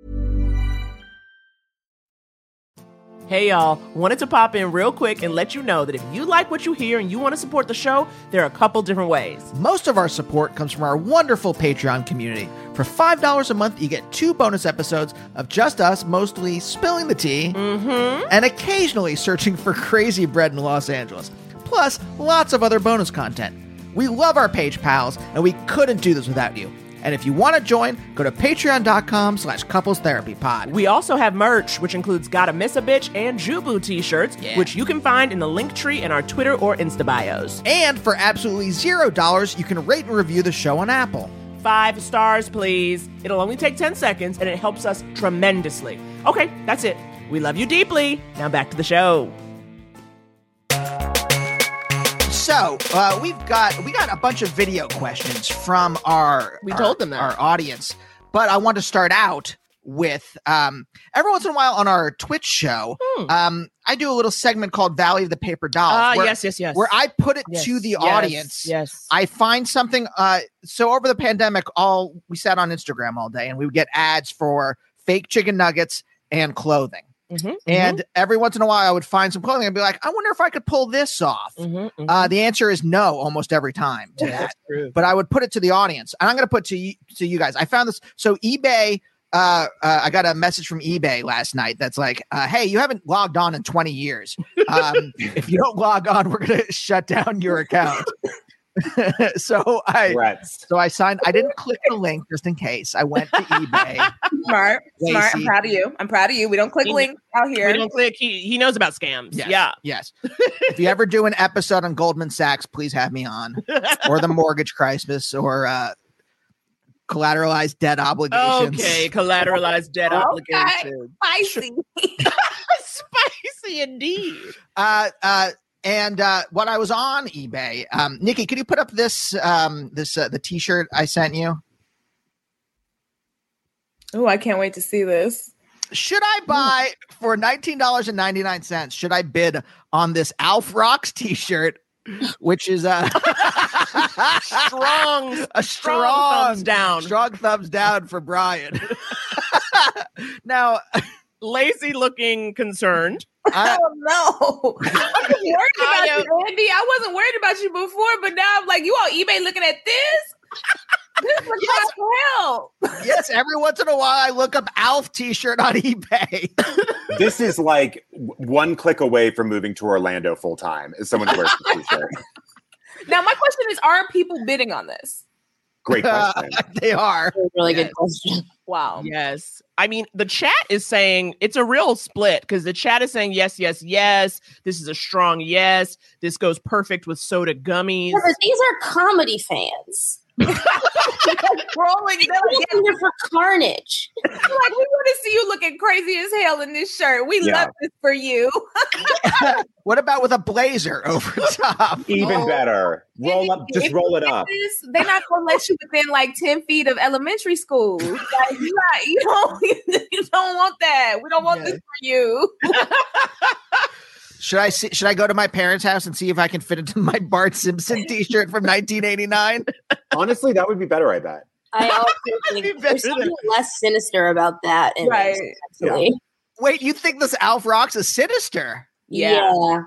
Hey y'all, wanted to pop in real quick and let you know that if you like what you hear and you want to support the show, there are a couple different ways. Most of our support comes from our wonderful Patreon community. For $5 a month, you get 2 bonus episodes of just us mostly spilling the tea and occasionally searching for crazy bread in Los Angeles. Plus, lots of other bonus content. We love our page pals, and we couldn't do this without you. And if you want to join, go to patreon.com/couplestherapypod. We also have merch, which includes Gotta Miss a Bitch and Jubu t-shirts, which you can find in the link tree in our Twitter or Insta bios. And for absolutely $0, you can rate and review the show on Apple. 5 stars, please. It'll only take 10 seconds, and it helps us tremendously. Okay, that's it. We love you deeply. Now back to the show. So we got a bunch of video questions from our audience, but I want to start out with every once in a while on our Twitch show. I do a little segment called Valley of the Paper Dolls. Yes. Where I put it to the audience. Yes. I find something. So over the pandemic, we sat on Instagram all day, and we would get ads for fake chicken nuggets and clothing. And every once in a while I would find some clothing and be like, I wonder if I could pull this off. The answer is no almost every time to that. But I would put it to the audience, and I'm going to put to you guys. I found this. So eBay, I got a message from eBay last night that's like, hey, you haven't logged on in 20 years. If you don't log on, we're going to shut down your account. So I signed. I didn't click the link just in case. I went to eBay. Smart. I'm proud of you. We don't click links out here. We don't click. He knows about scams. Yes. Yes. If you ever do an episode on Goldman Sachs, please have me on, or the mortgage crisis, or collateralized debt obligations. Okay, collateralized debt obligations. Spicy. Spicy indeed. And when I was on eBay, Nikki, could you put up this the T-shirt I sent you? Oh, I can't wait to see this. Should I buy for $19.99? Should I bid on this Alf Rocks T-shirt, which is a strong thumbs down for Brian? Now, lazy looking, concerned. Oh no! I was worried about you, Andy. I wasn't worried about you before, but now I'm like, you on eBay looking at this? This is a cry for help. Yes, every once in a while I look up Alf t-shirt on eBay. This is like one click away from moving to Orlando full time. Is someone who wears the t-shirt? Now, my question is, are people bidding on this? Great question. They are. Really good question. Wow. Yes. I mean, the chat is saying it's a real split because the chat is saying yes, yes, yes. This is a strong yes. This goes perfect with soda gummies. Yeah, but these are comedy fans. Rolling. They're like, They're here for carnage. we want to see you looking crazy as hell in this shirt. We love this for you. What about with a blazer over top? Even better. Roll up. Just roll it up. They're not going to let you within like 10 feet of elementary school. Like, you don't want that. We don't want this for you. Should I go to my parents' house and see if I can fit into my Bart Simpson t-shirt from 1989? Honestly, that would be better, I bet. I also think there's something less sinister about that. Right. Actually. Wait, you think this Alf Rocks is sinister? Yeah. Wow,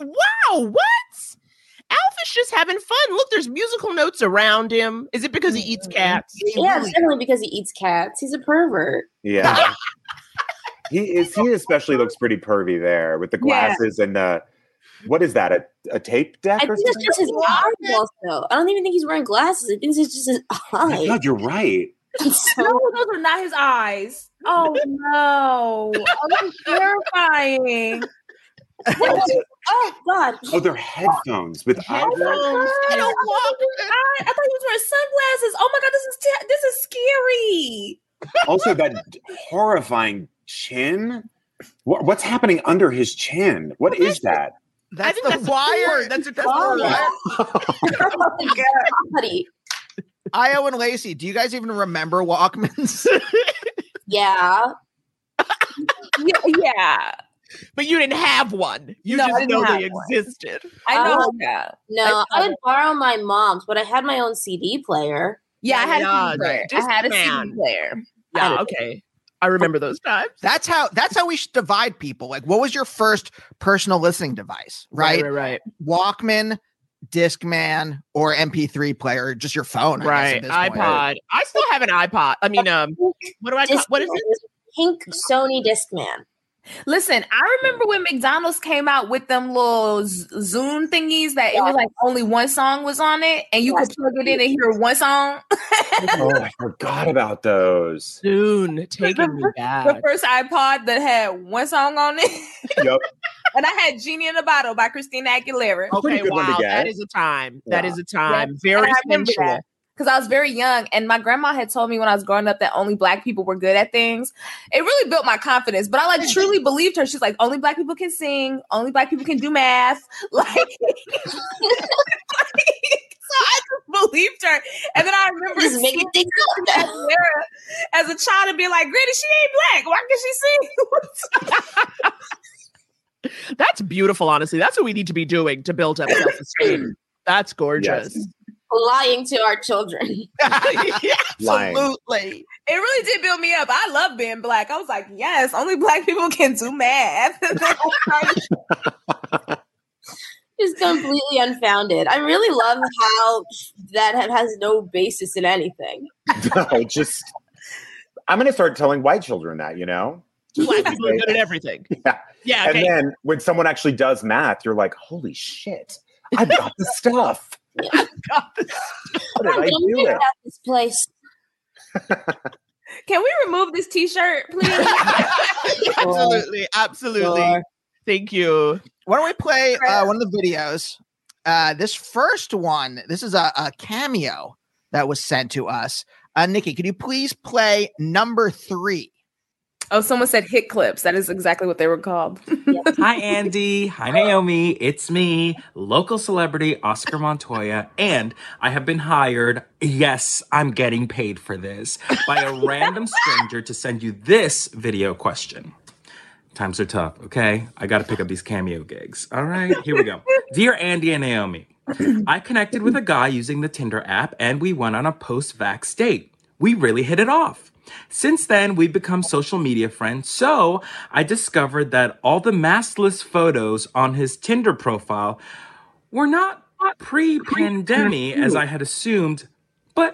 what? Alf is just having fun. Look, there's musical notes around him. Is it because he eats cats? Yeah, it's definitely because he eats cats. He's a pervert. Yeah. He especially looks pretty pervy there with the glasses and what is that? A tape deck? I think it's just his eyes also. I don't even think he's wearing glasses. I think it's just his eyes. Oh my God, you're right. No, those are not his eyes. Oh no. Oh, that's terrifying. Oh God. Oh, they're headphones with Headphones. I don't want I thought he was wearing sunglasses. Oh my God, this is scary. Also, that horrifying chin. What's happening under his chin? What is that? That's the wire. That's the wire. Oh my God. Io and Lacey, do you guys even remember Walkmans? Yeah. Yeah. But you didn't have one. You just know they existed. I know that. No, I would borrow my mom's, but I had my own CD player. Yeah, I had a CD player. Discman. I had a CD player. Yeah, okay. I remember those times. That's how we should divide people. Like, what was your first personal listening device? Right. Walkman, Discman, or MP3 player, or just your phone. Right. iPod. I still have an iPod. I mean, what do I call, what is it? Pink Sony Discman. Listen, I remember when McDonald's came out with them little Zune thingies that it was like only one song was on it, and you could plug it in and hear one song. Oh, I forgot about those. Zune, taking me back. The first iPod that had one song on it. Yep. And I had Genie in a Bottle by Christina Aguilera. Okay, good one to wow, get. that is a time. Yeah. That is a time. Yeah. Very And I remember sensual. that. Because I was very young, and my grandma had told me when I was growing up that only Black people were good at things. It really built my confidence, but I like truly believed her. She's like, only Black people can sing, only Black people can do math. Like, so I just believed her. And then I remember Just making things up. as a child and being like, Granny, she ain't Black. Why can she sing? That's beautiful, honestly. That's what we need to be doing to build up self-esteem. That's gorgeous. Yes. Lying to our children. Absolutely. It really did build me up. I love being Black. I was like, yes, only Black people can do math. Just completely unfounded. I really love how that has no basis in anything. No, I'm going to start telling white children that, Black people are good at everything. Yeah. Yeah, okay. And then when someone actually does math, you're like, holy shit, I've got the stuff. I've got this. How did I do it? At this place. Can we remove this t-shirt, please? Absolutely. Sure. Thank you. Why don't we play one of the videos? This first one, this is a cameo that was sent to us. Nikki, could you please play number 3? Oh, someone said hit clips. That is exactly what they were called. Hi, Andy. Hi, Naomi. It's me, local celebrity Oscar Montoya, and I have been hired, yes, I'm getting paid for this, by a random stranger to send you this video question. Times are tough, okay? I got to pick up these cameo gigs. All right, here we go. Dear Andy and Naomi, I connected with a guy using the Tinder app, and we went on a post-vax date. We really hit it off. Since then, we've become social media friends, so I discovered that all the maskless photos on his Tinder profile were not pre-pandemic as I had assumed, but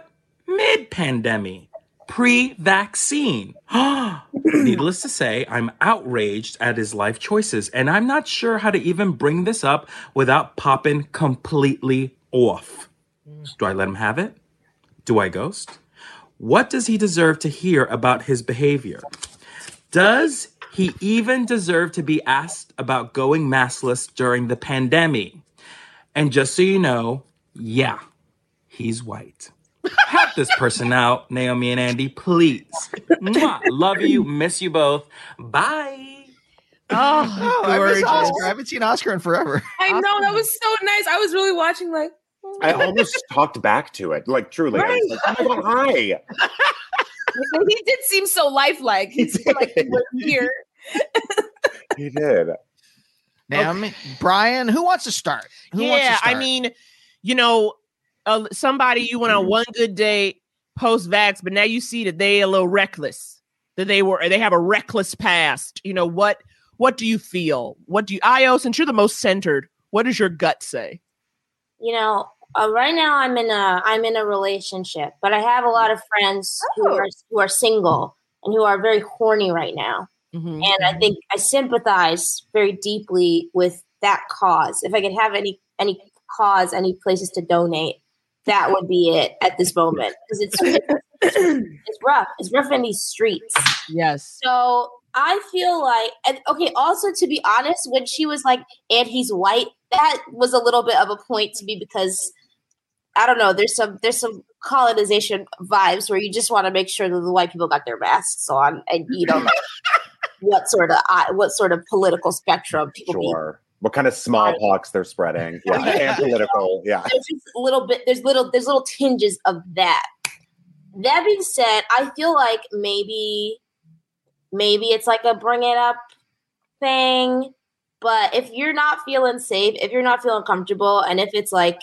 mid-pandemic, pre-vaccine. Needless to say, I'm outraged at his life choices, and I'm not sure how to even bring this up without popping completely off. Do I let him have it? Do I ghost? What does he deserve to hear about his behavior? Does he even deserve to be asked about going maskless during the pandemic? And just so you know, yeah, he's white. Help this person out, Naomi and Andy, please. Mwah. Love you, miss you both. Bye. Oh, I miss gorgeous. Oscar. I haven't seen Oscar in forever. I know, that was so nice. I was really watching like, I almost talked back to it, like truly. I was like, oh my God, hi. he did seem so lifelike. He's like he was here. He did. Naomi, Brian, who wants to start? Who wants to Yeah, start? I mean, you know, somebody you went on one good date post-vax, but now you see that they a little reckless. That they have a reckless past. You know, what do you feel? Io, since you're the most centered, what does your gut say? You know, right now I'm in a relationship, but I have a lot of friends who are single and who are very horny right now. Mm-hmm. And I think I sympathize very deeply with that cause. If I could have any cause, any places to donate, that would be it at this moment, because it's rough. It's rough in these streets. Yes. So I feel like, and okay, also to be honest, when she was like, and he's white, that was a little bit of a point to me, because I don't know, there's some colonization vibes where you just want to make sure that the white people got their masks on, and you don't know what sort of political spectrum people be. Sure. What kind of smallpox they're spreading? Yeah, and political. Yeah. There's just a little bit. There's little tinges of that. That being said, I feel like maybe it's like a bring it up thing. But if you're not feeling safe, if you're not feeling comfortable, and if it's like,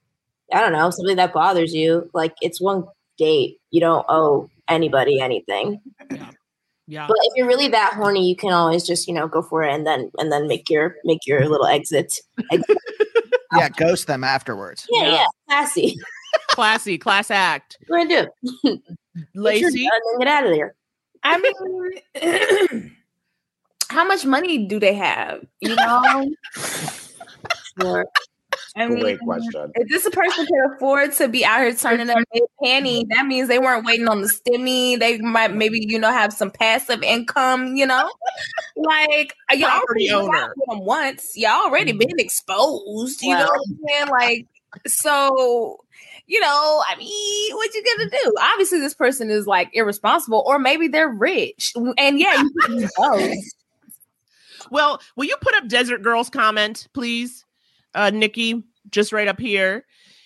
I don't know, something that bothers you, like it's one date, you don't owe anybody anything. Yeah. But if you're really that horny, you can always just, go for it and then make your little exit. Yeah, ghost them afterwards. Yeah, classy. Class act. What do I do? Lacey, get out of there. I mean, how much money do they have? You know? Sure. I mean, Great question. if this person can afford to be out here turning up their panty, that means they weren't waiting on the stimmy. They might maybe, have some passive income, Like, y'all already owner. with them once. Y'all already been exposed, you know what I'm saying? Like, so, I mean, what you gonna do? Obviously, this person is like irresponsible, or maybe they're rich. And yeah, you can do both. well, will you put up Desert Girl's comment, please? Nikki, just right up here.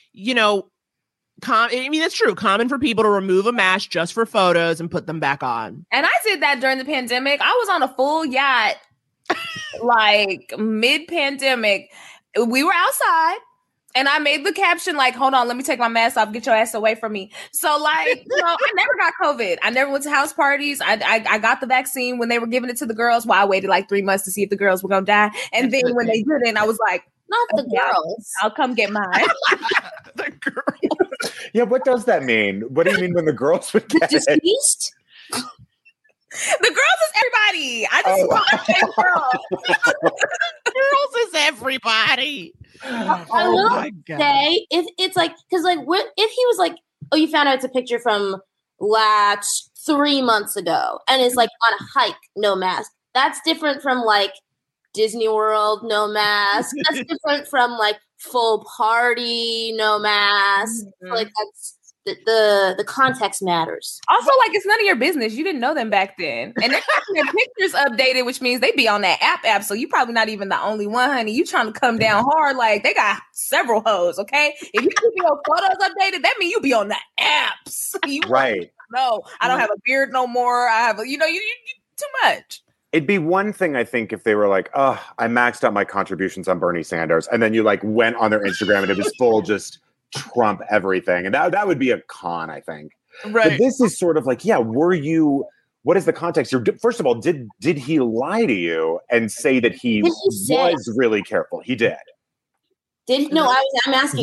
I mean, it's true. Common for people to remove a mask just for photos and put them back on. And I did that during the pandemic. I was on a full yacht, like mid-pandemic. We were outside, and I made the caption like, "Hold on, let me take my mask off. Get your ass away from me." So, like, I never got COVID. I never went to house parties. I got the vaccine when they were giving it to the girls. Well, I waited like 3 months to see if the girls were gonna die, and then when they didn't, I was like, not the girls. I'll come get mine. The girls. Yeah, what does that mean? What do you mean when the girls would get it? Deceased? The girls is everybody. I just want a girl. Girls is everybody. I will say if it's like, because like, what if he was like, oh, you found out it's a picture from last 3 months ago, and it's like on a hike, no mask. That's different from like Disney World, no mask. That's different from like full party, no mask. Mm-hmm. Like that's the context matters. Also, like, it's none of your business. You didn't know them back then. And they're keeping their pictures updated, which means they be on that app. So you probably not even the only one, honey. You trying to come down hard. Like, they got several hoes, okay? If you keep your photos updated, that means you be on the apps. Right. No, I don't have a beard no more. I have, you too much. It'd be one thing, I think, if they were like, oh, I maxed out my contributions on Bernie Sanders. And then you like went on their Instagram and it was full just Trump everything. And that would be a con, I think. Right. But this is sort of like, yeah, what is the context? First of all, did he lie to you and say that he was really careful? He did. I'm asking. Yeah.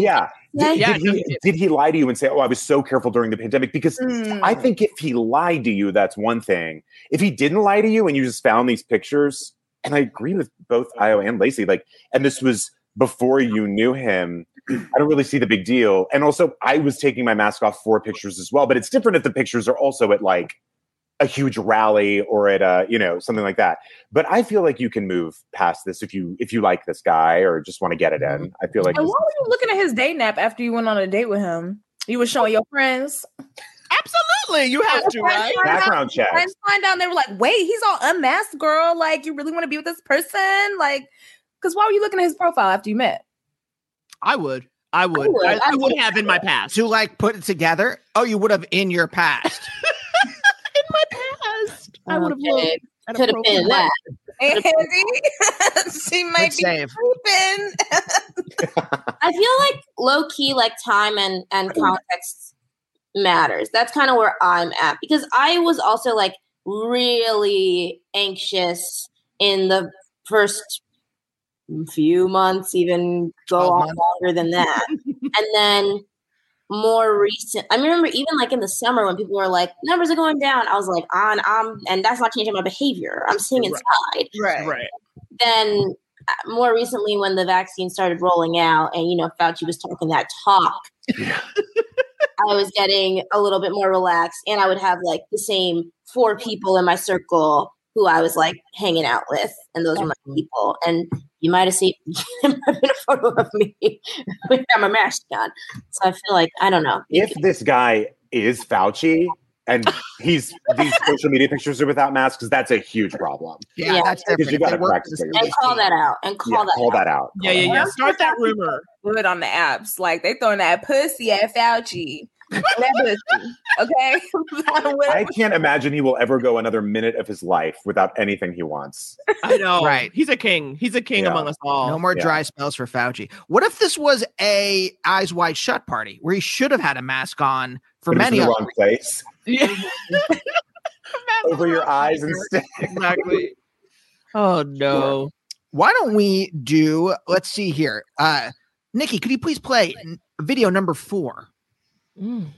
Did he lie to you and say, "Oh, I was so careful during the pandemic"? Because I think if he lied to you, that's one thing. If he didn't lie to you and you just found these pictures, and I agree with both Io and Lacey, like, and this was before you knew him, I don't really see the big deal. And also, I was taking my mask off for pictures as well, but it's different if the pictures are also at like a huge rally or at a, something like that. But I feel like you can move past this if you like this guy or just want to get it in. I feel like. And why were you looking at his date nap after you went on a date with him? You were showing your friends. Absolutely, you have to, right? Background check. Friends find out, and they were like, "Wait, he's all unmasked, girl. Like, you really want to be with this person? Like, because why were you looking at his profile after you met?" I would have in my past. To like put it together. Oh, you would have in your past. I would have looked. Could have been that. She might be creeping. I feel like low key, like time and context matters. That's kind of where I'm at, because I was also like really anxious in the first few months, even go on longer than that. And then more recent, I remember even like in the summer when people were like, numbers are going down, I was like, and that's not changing my behavior. I'm staying inside. Right. Then more recently when the vaccine started rolling out and, Fauci was talking that talk, I was getting a little bit more relaxed, and I would have like the same 4 people in my circle who I was like hanging out with, and those were my people. And you might have seen a photo of me with my mask on. So I feel like, I don't know. If this guy is Fauci and these social media pictures are without masks, that's a huge problem. Yeah. That's different. You got to practice. And call that out. Call that out. Yeah. Start that rumor. Good on the apps. Like, they throwing that pussy at Fauci. That pussy. Okay? I can't imagine he will ever go another minute of his life without anything he wants. I know. Right. He's a king. He's a king among us all. No more dry spells for Fauci. What if this was a Eyes Wide Shut party where he should have had a mask on for many in the wrong place? Yeah. Over your eyes instead. Exactly. Oh no. Why don't we do, let's see here. Nikki, could you please play video number 4? I'm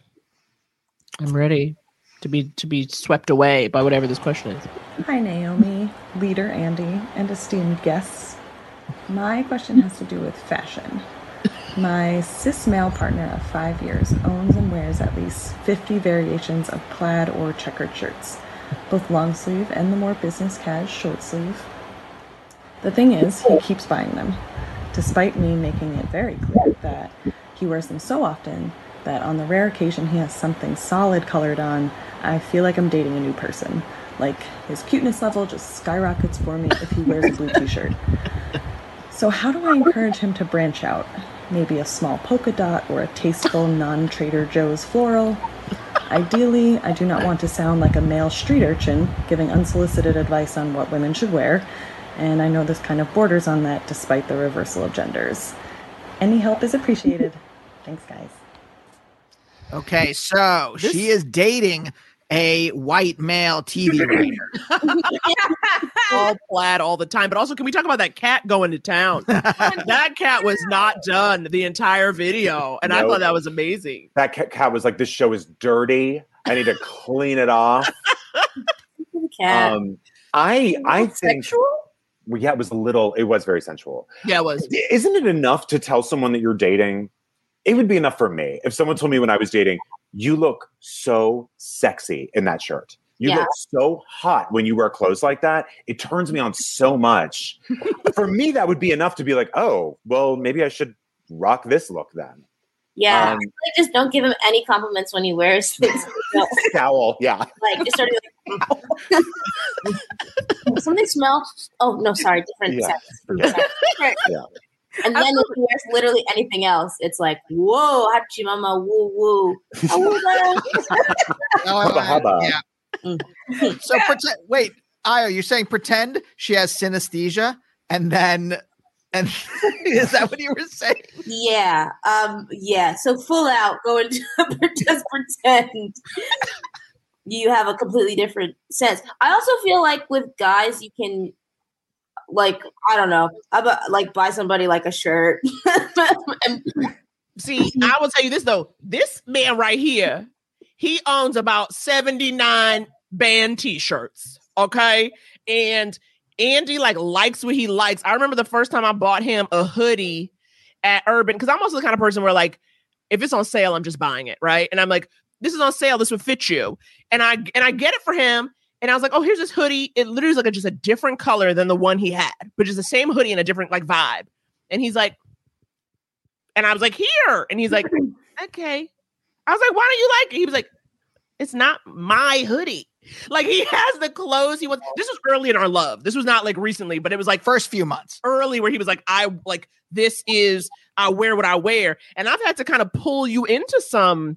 ready to be swept away by whatever this question is. Hi, Naomi, leader Andy, and esteemed guests. My question has to do with fashion. My cis male partner of 5 years owns and wears at least 50 variations of plaid or checkered shirts, both long sleeve and the more business cash short sleeve. The thing is, he keeps buying them, despite me making it very clear that he wears them so often that on the rare occasion he has something solid colored on, I feel like I'm dating a new person. Like, his cuteness level just skyrockets for me if he wears a blue t-shirt. So how do I encourage him to branch out? Maybe a small polka dot or a tasteful non-Trader Joe's floral? Ideally, I do not want to sound like a male street urchin giving unsolicited advice on what women should wear, and I know this kind of borders on that despite the reversal of genders. Any help is appreciated. Thanks, guys. Okay, so she is dating a white male TV writer. All plaid all the time. But also, can we talk about that cat going to town? That cat was not done the entire video. And I thought that was amazing. That cat was like, this show is dirty. I need to clean it off. Cat. I think sexual? Well, yeah, it was very sensual. Yeah, it was. Isn't it enough to tell someone that you're dating? It would be enough for me if someone told me when I was dating, you look so sexy in that shirt. You look so hot when you wear clothes like that. It turns me on so much. For me, that would be enough to be like, oh, well, maybe I should rock this look then. Yeah, I really just don't give him any compliments when he wears things. Scowl, yeah. Like, just sort of like, something smells. Oh, no, sorry, different sex. Yeah. And then if he wears literally anything else, it's like, whoa, hachi mama, woo woo. Hubba hubba. Yeah. So pretend. Wait, Io, you're saying pretend she has synesthesia, and is that what you were saying? Yeah. Yeah. So full out, go into just pretend you have a completely different sense. I also feel like with guys, you can, like, I don't know, like buy somebody like a shirt. And See, I will tell you this though. This man right here, he owns about 79 band t-shirts. Okay. And Andy likes what he likes. I remember the first time I bought him a hoodie at Urban, because I'm also the kind of person where like, if it's on sale, I'm just buying it. Right. And I'm like, this is on sale. This would fit you. And I get it for him. And I was like, oh, here's this hoodie. It literally is like just a different color than the one he had, but just the same hoodie and a different like vibe. And he's like, and I was like, here. And he's like, okay. I was like, why don't you like it? He was like, it's not my hoodie. Like he has the clothes he wants. This was early in our love. This was not like recently, but it was like first few months early where he was like, I wear what I wear. And I've had to kind of pull you into some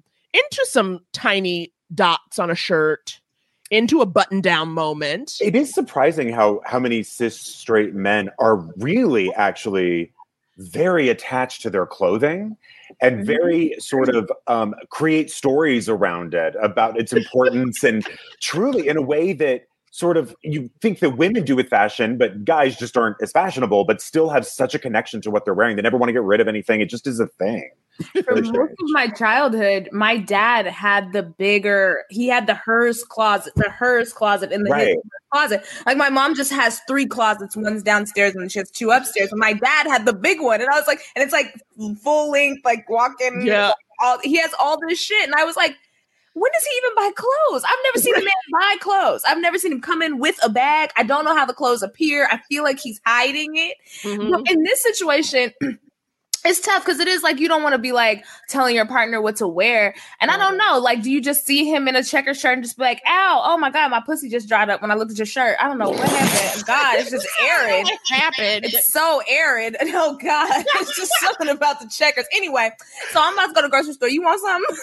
tiny dots on a shirt, into a button down moment. It is surprising how many cis straight men are really actually very attached to their clothing and very sort of create stories around it about its importance and truly in a way that sort of you think that women do with fashion, but guys just aren't as fashionable, but still have such a connection to what they're wearing. They never want to get rid of anything. It just is a thing. For most of my childhood, my dad had he had the hers closet in the his closet. Like my mom just has 3 closets, one's downstairs and she has 2 upstairs. And my dad had the big one. And I was like, and it's like full length, like walking. Yeah. He has all this shit. And I was like, when does he even buy clothes? I've never seen a man buy clothes. I've never seen him come in with a bag. I don't know how the clothes appear. I feel like he's hiding it. Mm-hmm. In this situation, it's tough because it is like you don't want to be like telling your partner what to wear. And I don't know, like, do you just see him in a checker shirt and just be like, ow, oh my God, my pussy just dried up when I looked at your shirt. I don't know what happened. God, it's just arid. What happened? It's so arid. Oh God, it's just something about the checkers. Anyway, so I'm about to go to the grocery store. You want something?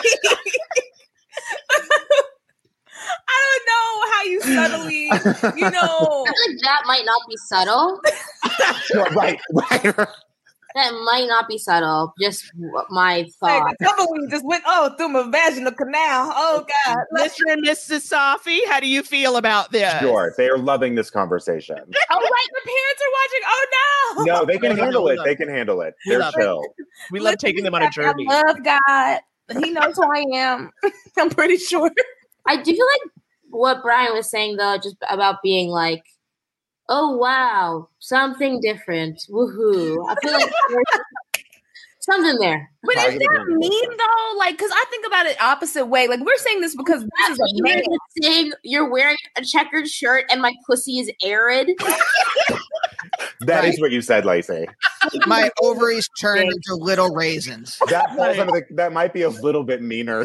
I don't know how you subtly, I feel like that might not be subtle. Right. That might not be subtle. Just my thought. Tumbleweed just went through my vaginal canal. Oh God, Mr. and Mrs. Safi, how do you feel about this? Sure, they are loving this conversation. Oh, right, the parents are watching. Oh no, no, they can handle it. They can handle it. They're chill. We love taking them on a journey. I love God. He knows who I am. I'm pretty sure. I do feel like what Brian was saying though, just about being like, oh wow, something different. Woohoo. I feel like there's something there. But is that mean though? Like, because I think about it opposite way. Like, we're saying this because this is a man. Saying you're wearing a checkered shirt and my pussy is arid. That is what you said, Lacey. My ovaries turned into little raisins. That might be a little bit meaner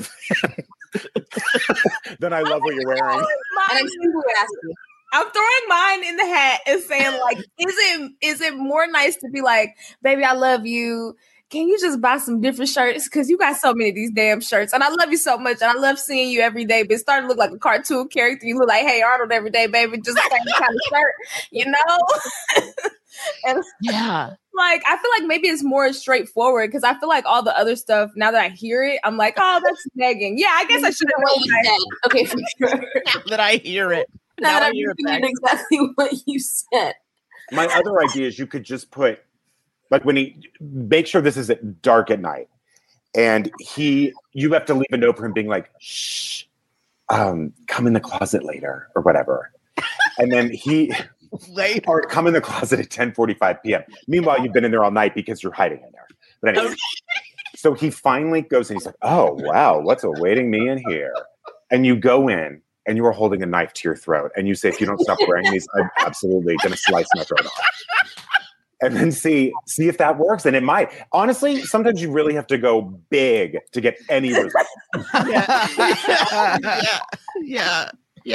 than I love what you're wearing. I'm throwing mine in the hat and saying, like, is it more nice to be like, baby, I love you. Can you just buy some different shirts? Because you got so many of these damn shirts. And I love you so much. And I love seeing you every day. But it's starting to look like a cartoon character. You look like, hey, Arnold every day, baby. Just the same kind of shirt, you know? And yeah. Like, I feel like maybe it's more straightforward because I feel like all the other stuff, now that I hear it, I'm like, oh, that's nagging. Yeah, I guess I should have known that. Okay, for sure. Now that I hear it. Now that I hear exactly what you said. My other idea is you could just put, like, make sure this is dark at night, and you have to leave a note for him being like, shh, come in the closet later or whatever. And then or come in the closet at 10:45 p.m. Meanwhile, you've been in there all night because you're hiding in there. But anyway, so he finally goes and he's like, oh, wow, what's awaiting me in here? And you go in and you are holding a knife to your throat. And you say, if you don't stop wearing these, I'm absolutely going to slice my throat off. And then see if that works. And it might. Honestly, sometimes you really have to go big to get any result. Yeah.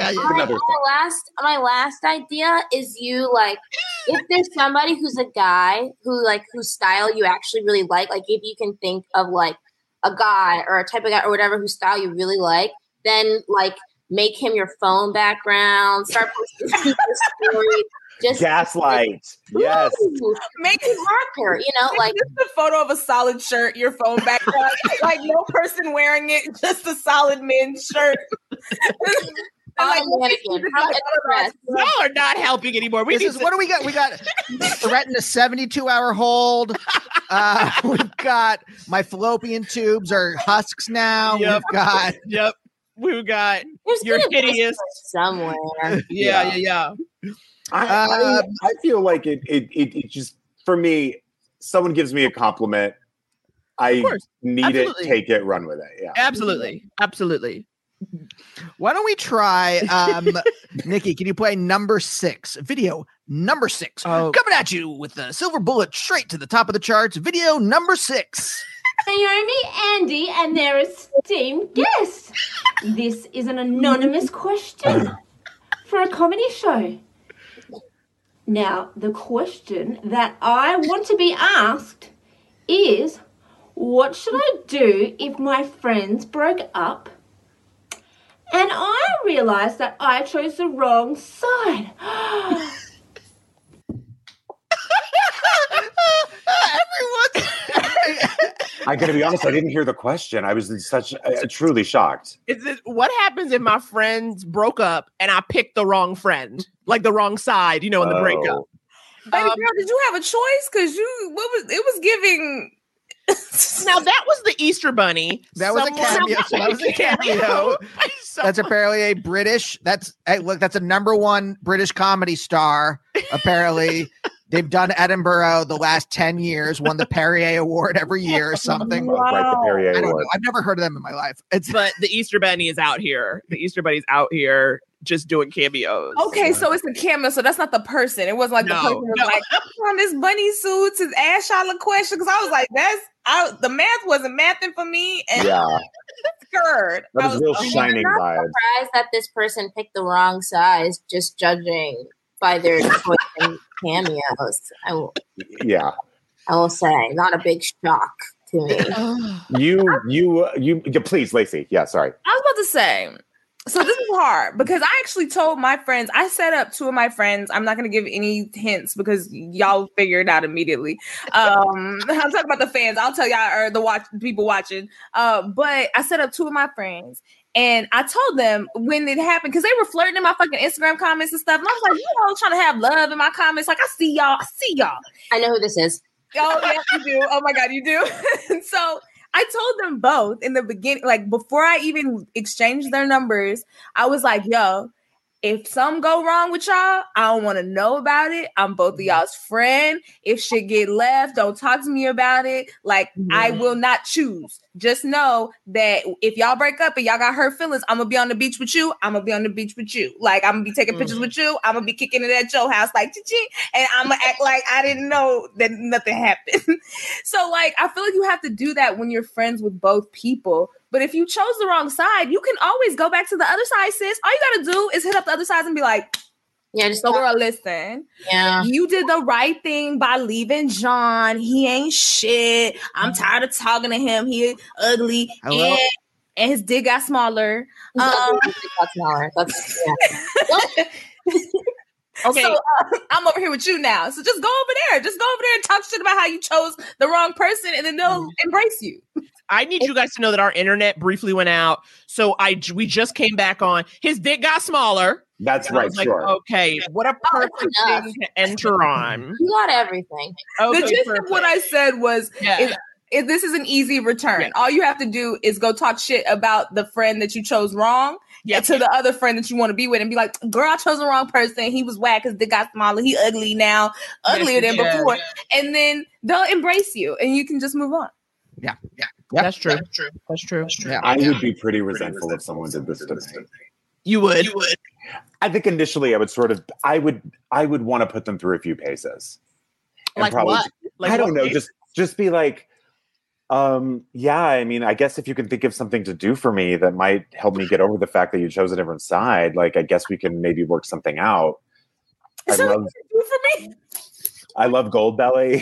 My last idea is you, like, if there's somebody who's a guy whose style you actually really like if you can think of like a guy or a type of guy or whatever whose style you really like, then like make him your phone background, start posting stories. Just gaslight. Yes. Make it hacker, like just a photo of a solid shirt, your phone background, like no person wearing it, just a solid men's shirt. mannequin. How express. Y'all are not helping anymore. What do we got? We got threatened a 72-hour hold. We've got my fallopian tubes are husks now. Yep. We've got There's you're gonna be hideous somewhere. Yeah. I feel like it just, for me, someone gives me a compliment, I need it, take it, run with it. Yeah, absolutely. Why don't we try, Nikki, can you play number 6? Video number 6. Coming at you with the silver bullet straight to the top of the charts. Video number 6. Naomi, Andy, and their esteemed guests. This is an anonymous question for a comedy show. Now, the question that I want to be asked is, what should I do if my friends broke up and I realised that I chose the wrong side? I gotta be honest, I didn't hear the question. I was truly shocked. What happens if my friends broke up and I picked the wrong friend, like the wrong side, in the breakup? Baby girl, did you have a choice? Because it was giving. Now that was the Easter Bunny. That was a cameo. That's apparently a British. That's a number 1 British comedy star. Apparently, they've done Edinburgh the last 10 years. Won the Perrier Award every year or something. Wow. Right, the Perrier I don't Award. know. I've never heard of them in my life. But the Easter Bunny is out here. The Easter Bunny's out here just doing cameos. Okay, so it's a cameo, so that's not the person. It wasn't like the person was like, I put on this bunny suit to ask y'all a question, because I was like, the math wasn't mathing for me, and scared. That was real shining I'm vibes. surprised that this person picked the wrong size, just judging by their choice in cameos. I will say, not a big shock to me. You please, Lacey. Yeah, sorry. I was about to say, so this is hard because I actually told my friends, I set up 2 of my friends. I'm not going to give any hints because y'all figure it out immediately. I'm talking about the fans. I'll tell y'all, or the people watching. But I set up 2 of my friends. And I told them when it happened, because they were flirting in my fucking Instagram comments and stuff. And I was like, you all trying to have love in my comments. Like, I see y'all. I know who this is. Oh, yeah, you do. Oh, my God, you do. And so I told them both in the beginning, like before I even exchanged their numbers, I was like, yo, if something go wrong with y'all, I don't want to know about it. I'm both of y'all's friend. If shit get left, don't talk to me about it. Like, I will not choose. Just know that if y'all break up and y'all got hurt feelings, I'm going to be on the beach with you. I'm going to be on the beach with you. Like, I'm going to be taking pictures with you. I'm going to be kicking it at your house like, ching, and I'm going to act like I didn't know that nothing happened. So, like, I feel like you have to do that when you're friends with both people. But if you chose the wrong side, you can always go back to the other side, sis. All you got to do is hit up the other side and be like, just so girl, listen. Yeah. You did the right thing by leaving John. He ain't shit. I'm tired of talking to him. He ugly. And his dick got smaller. Okay. So I'm over here with you now. So just go over there. Just go over there and talk shit about how you chose the wrong person, and then they'll embrace you. I need you guys to know that our internet briefly went out. So we just came back on. His dick got smaller. That's right. Sure. Like, okay. What a perfect thing to enter on. You got everything. Okay, the gist of what I said was, if this is an easy return. Yeah. All you have to do is go talk shit about the friend that you chose wrong to the other friend that you want to be with and be like, girl, I chose the wrong person. He was whack because they got smaller. He ugly now, uglier than before. And then they'll embrace you and you can just move on. Yeah. That's true. That's true. Yeah, I would be pretty resentful if someone did this to me. You would. I think initially I would want to put them through a few paces. And like probably, what? Like I don't know. Pace? Just be like, I mean, I guess if you can think of something to do for me that might help me get over the fact that you chose a different side, like I guess we can maybe work something out. I love Goldbelly.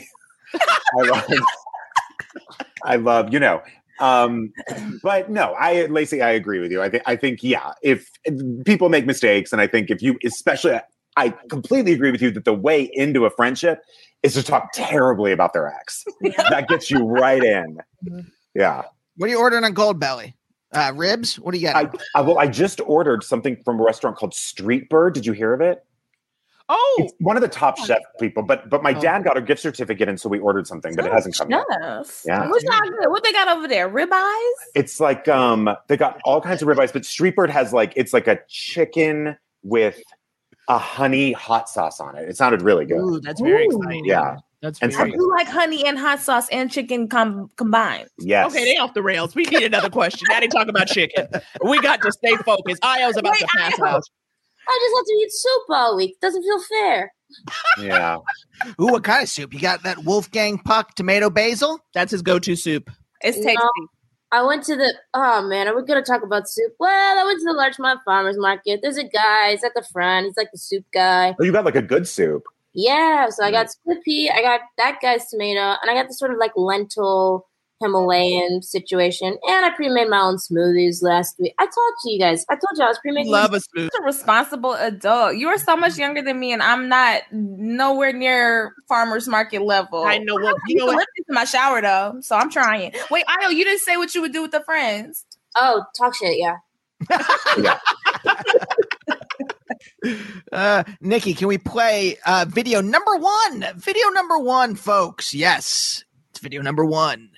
I love, but no, Lacey, I agree with you. I think, if people make mistakes, and I think if you, especially, I completely agree with you that the way into a friendship is to talk terribly about their ex. That gets you right in. Yeah. What are you ordering on Goldbelly? Ribs? What do you got? I just ordered something from a restaurant called Street Bird. Did you hear of it? Oh, it's one of the top chef people, but my dad got a gift certificate, and so we ordered something, but it hasn't come yet. Yeah. What's not good? What they got over there? Ribeyes? It's like they got all kinds of ribeyes, but Street Bird has it's like a chicken with a honey hot sauce on it. It sounded really good. Ooh, that's very exciting. Yeah. That's And very I do like honey and hot sauce and chicken combined. Yes. Okay, they off the rails. We need another question. Now they talk about chicken. We got to stay focused. Io's about to pass out. I just have to eat soup all week. Doesn't feel fair. Yeah. Ooh, what kind of soup? You got that Wolfgang Puck tomato basil? That's his go-to soup. It's tasty. I went to are we going to talk about soup? Well, I went to the Larchmont Farmers Market. There's a guy. He's at the front. He's like the soup guy. Oh, you got like a good soup. Yeah, so I got split pea, I got that guy's tomato, and I got this sort of like lentil Himalayan situation, and I pre-made my own smoothies last week. I told you guys. I told you I was pre-making. Love a smoothie. You're a responsible adult. You are so much younger than me, and I'm not nowhere near farmer's market level. I know. Well, you know what? In my shower though, so I'm trying. Wait, Io, you didn't say what you would do with the friends. Oh, talk shit, yeah. Nikki, can we play video number one? Video number one, folks. Yes, it's video number one.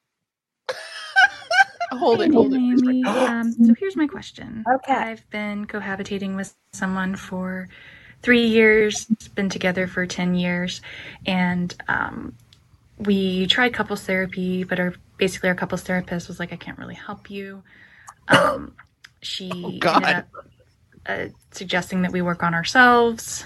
Hold it. Naomi. So here's my question. Okay. I've been cohabitating with someone for 3 years, been together for 10 years, and we tried couples therapy, but our couples therapist was like, I can't really help you. She ended up suggesting that we work on ourselves.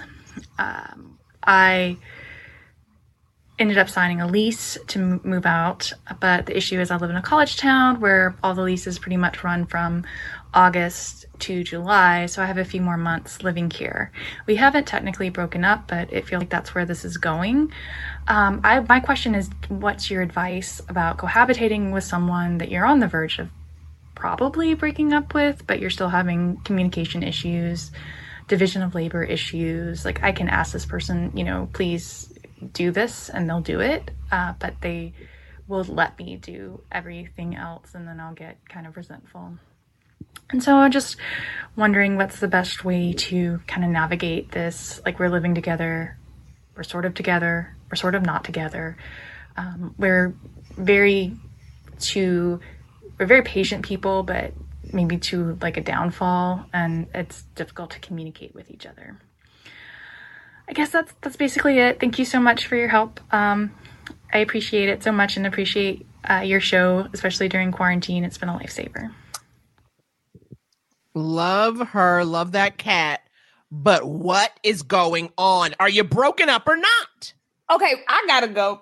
I ended up signing a lease to move out, but the issue is I live in a college town where all the leases pretty much run from August to July, so I have a few more months living here. We haven't technically broken up, but it feels like that's where this is going. My question is, what's your advice about cohabitating with someone that you're on the verge of probably breaking up with, but you're still having communication issues, division of labor issues? Like, I can ask this person, please do this, and they'll do it, but they will let me do everything else, and then I'll get kind of resentful. And so I'm just wondering what's the best way to kind of navigate this. Like, we're living together, we're sort of together, we're sort of not together. We're very patient people, but maybe to like a downfall, and it's difficult to communicate with each other. I guess that's basically it. Thank you so much for your help. I appreciate it so much, and appreciate your show, especially during quarantine. It's been a lifesaver. Love her. Love that cat. But what is going on? Are you broken up or not? Okay, I gotta go.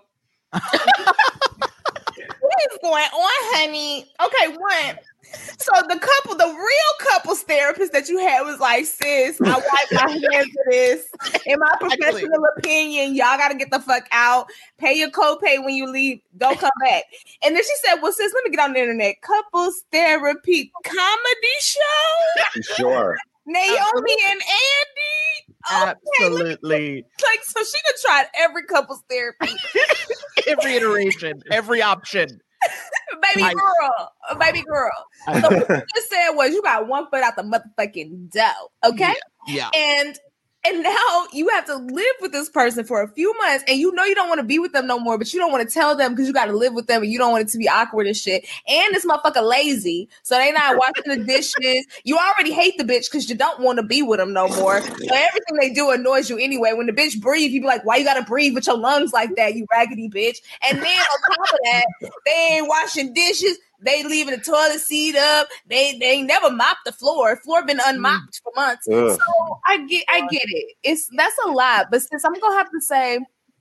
What is going on, honey? Okay, one. So the real couples therapist that you had was like, sis, I wipe my hands for this. In my professional opinion, y'all got to get the fuck out. Pay your copay when you leave. Don't come back. And then she said, well, sis, let me get on the internet. Couples therapy comedy show? Sure. Naomi and Andy? Okay, Absolutely. so she done tried every couples therapy. Every iteration, every option. Baby girl. So what you just said was you got one foot out the motherfucking dough, okay? Yeah. And now you have to live with this person for a few months, and you don't want to be with them no more, but you don't want to tell them because you got to live with them, and you don't want it to be awkward and shit. And this motherfucker lazy, so they not washing the dishes. You already hate the bitch because you don't want to be with them no more. So everything they do annoys you anyway. When the bitch breathe, you be like, why you got to breathe with your lungs like that, you raggedy bitch? And then on top of that, they ain't washing dishes. They leaving the toilet seat up. They ain't never mopped the floor. Floor been unmopped for months. Ugh. So I get it. That's a lot. But since I'm gonna have to say,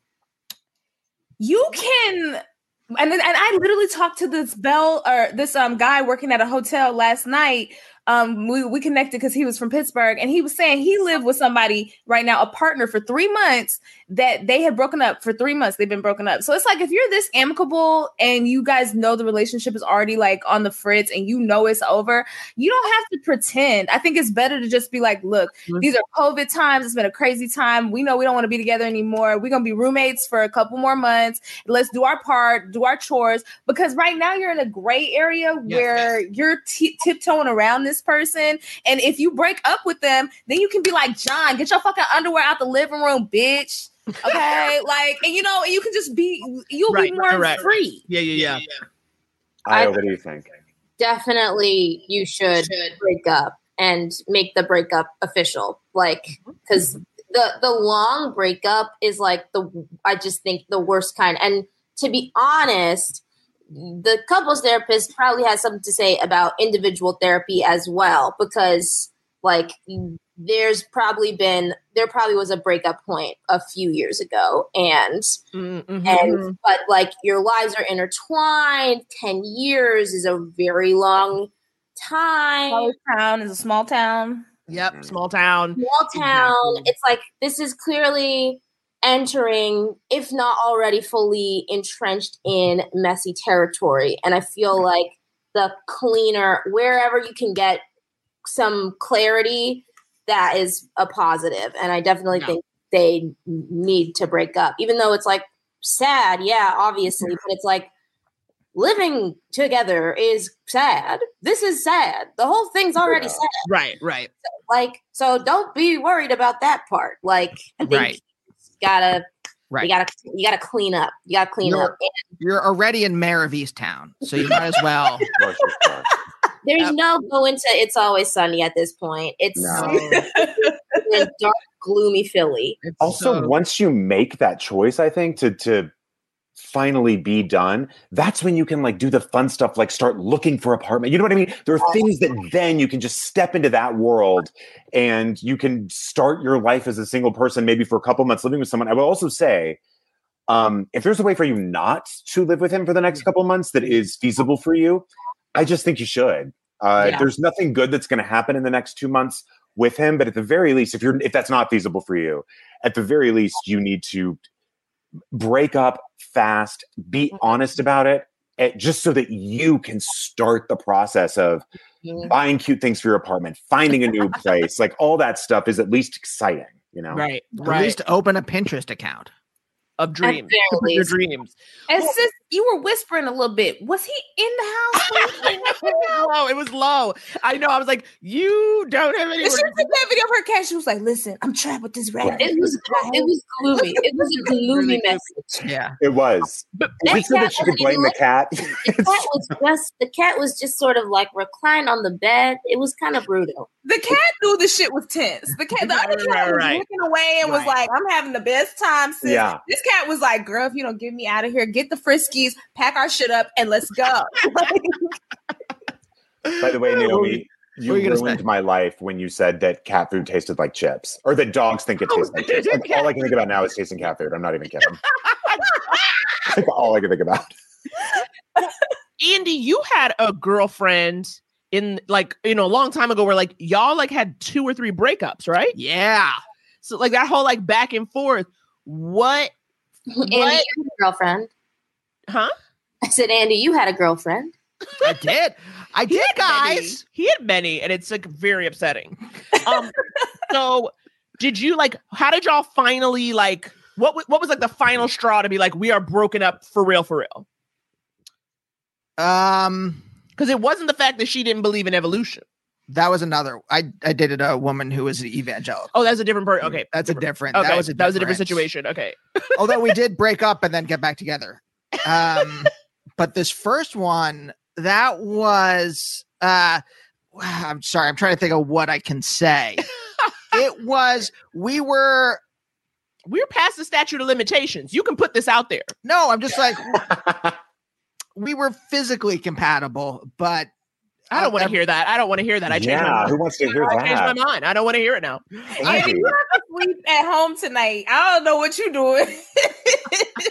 you can. And I literally talked to this guy working at a hotel last night we connected because he was from Pittsburgh, and he was saying he lived with somebody right now, a partner for 3 months, that they had broken up for 3 months. They've been broken up. So it's like, if you're this amicable and you guys know the relationship is already like on the fritz and you know it's over, you don't have to pretend. I think it's better to just be like, look, these are COVID times. It's been a crazy time. We know we don't want to be together anymore. We're going to be roommates for a couple more months. Let's do our part, do our chores, because right now you're in a gray area where you're tiptoeing around this person. And if you break up with them, then you can be like, John, get your fucking underwear out the living room, bitch. Okay. Like, and you know, you can just be, you'll be more free. Yeah. What do you think? Definitely you should break up and make the breakup official. Like, because the long breakup is like I just think the worst kind. And to be honest, the couples therapist probably has something to say about individual therapy as well, because like there probably was a breakup point a few years ago, and but like your lives are intertwined. 10 years is a very long time. College Town is a small town. Yep, small town. Exactly. It's like, this is clearly entering, if not already fully entrenched in messy territory. And I feel like the cleaner, wherever you can get some clarity, that is a positive. And I definitely think they need to break up, even though it's like sad. Yeah, obviously. But it's like, living together is sad. This is sad. The whole thing's already sad. Right. So don't be worried about that part. Like, I think you gotta clean up. You gotta clean up. You're already in Mayor of Easttown, so you might as well. There's no go into It's Always Sunny at this point. It's in dark, gloomy Philly. Also, once you make that choice, I think to finally be done, that's when you can like do the fun stuff, like start looking for apartment. You know what I mean? There are things that then you can just step into that world and you can start your life as a single person, maybe for a couple months living with someone. I will also say, if there's a way for you not to live with him for the next couple months that is feasible for you, I just think you should. There's nothing good that's going to happen in the next 2 months with him, but at the very least, if that's not feasible for you, at the very least, you need to break up fast, be honest about it, just so that you can start the process of buying cute things for your apartment, finding a new place. Like, all that stuff is at least exciting, you know? Right. At least open a Pinterest account. Of dreams. Your dreams. And sis, you were whispering a little bit. Was he in the house? It was low. I know. I was like, you don't have any. She took that video of her cat. She was like, listen, I'm trapped with this rat. It was gloomy. It was a gloomy message. Yeah. It was. But we said that she could blame the cat. The cat was just sort of like reclined on the bed. It was kind of brutal. The cat knew the shit was tense. The other cat was looking away and was like, I'm having the best time, sis. Yeah. This cat was like, girl, if you don't get me out of here, get the Friskies, pack our shit up, and let's go. By the way, Naomi, you ruined my life when you said that cat food tasted like chips, or that dogs think it tastes like chips. Like, all I can think about now is tasting cat food. I'm not even kidding. That's like all I can think about. Andy, you had a girlfriend in a long time ago where like y'all like had 2 or 3 breakups, right? Yeah. So like that whole like back and forth. What? Andy, you had a girlfriend. Huh? I said, Andy, you had a girlfriend. I did, guys. He had many, and it's like very upsetting. So did you like, how did y'all finally like, what was like the final straw to be like, we are broken up for real? Because it wasn't the fact that she didn't believe in evolution. That was another. I dated a woman who was evangelical. Oh, that's a different person. Okay, that's different. a different. Okay. That was a different situation. Okay. Although we did break up and then get back together. But this first one, that was. I'm sorry. I'm trying to think of what I can say. It was. We're past the statute of limitations. You can put this out there. No, I'm just like. We were physically compatible, but. I don't want to hear that. I changed my mind. Who wants to hear that? I changed my mind. I don't want to hear it now. Andy, you have to sleep at home tonight. I don't know what you're doing.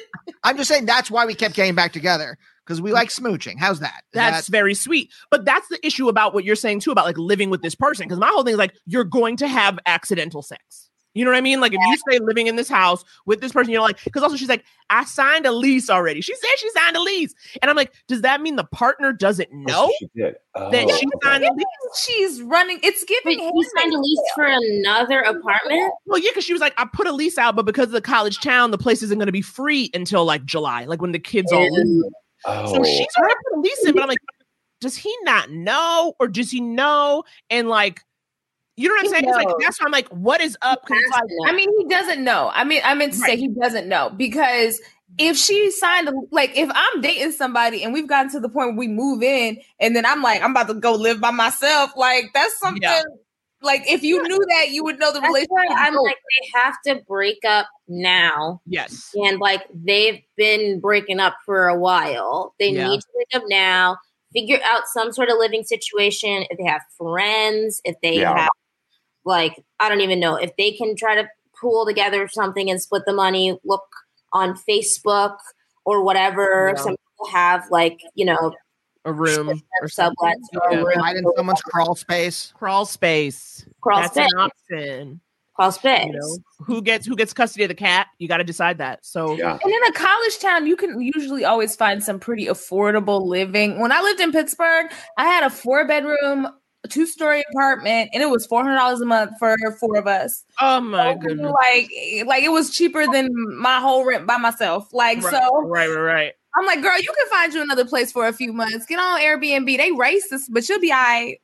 I'm just saying that's why we kept getting back together, because we like smooching. How's that? That's very sweet. But that's the issue about what you're saying too about like living with this person. Because my whole thing is like, you're going to have accidental sex. You know what I mean? Like if you stay living in this house with this person, you're like, because also she's like, I signed a lease already. She said she signed a lease. And I'm like, does that mean the partner doesn't know that she signed a lease? She's running. It's giving. Wait, you signed a lease for another apartment? Well, yeah, because she was like, I put a lease out, but because of the college town, the place isn't going to be free until like July, like when the kids all leave. So she's already put a lease in, but I'm like, does he not know, or does he know? And like, you know what I'm saying? It's like, that's why I'm like, what is up? It's like, I mean, he doesn't know. I meant to say he doesn't know, because if she signed, like, if I'm dating somebody and we've gotten to the point where we move in and then I'm like, I'm about to go live by myself, like, that's something. Like, if you knew that, you would know the relationship. I'm like, they have to break up now. Yes. And like, they've been breaking up for a while. They need to break up now, figure out some sort of living situation. If they have friends, if they have, like, I don't even know, if they can try to pool together something and split the money, look on Facebook or whatever. Yeah. Some people have, like, you know, a room or sublets or a room. Hide in someone's crawl space. Crawl space. That's an option. Crawl space. You know, who gets custody of the cat? You got to decide that. So, and in a college town, you can usually always find some pretty affordable living. When I lived in Pittsburgh, I had a 4-bedroom, 2-story apartment, and it was $400 a month for 4 of us. Oh my goodness! Like it was cheaper than my whole rent by myself. Like, right. I'm like, girl, you can find you another place for a few months. Get on Airbnb. They racist, but you'll be all right.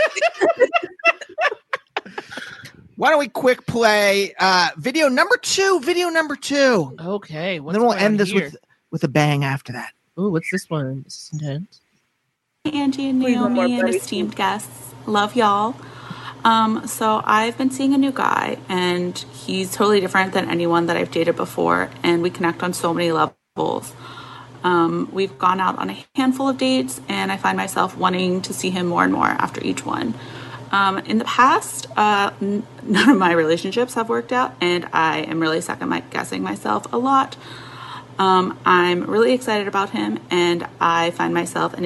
Why don't we quick play video number two? Okay. Then we'll end this with a bang after that. Ooh, what's this one? This is intense. Angie and Naomi and esteemed guests. Love y'all. So I've been seeing a new guy, and he's totally different than anyone that I've dated before, and we connect on so many levels. We've gone out on a handful of dates, and I find myself wanting to see him more and more after each one. In the past, none of my relationships have worked out, and I am really second-guessing myself a lot. I'm really excited about him, and I find myself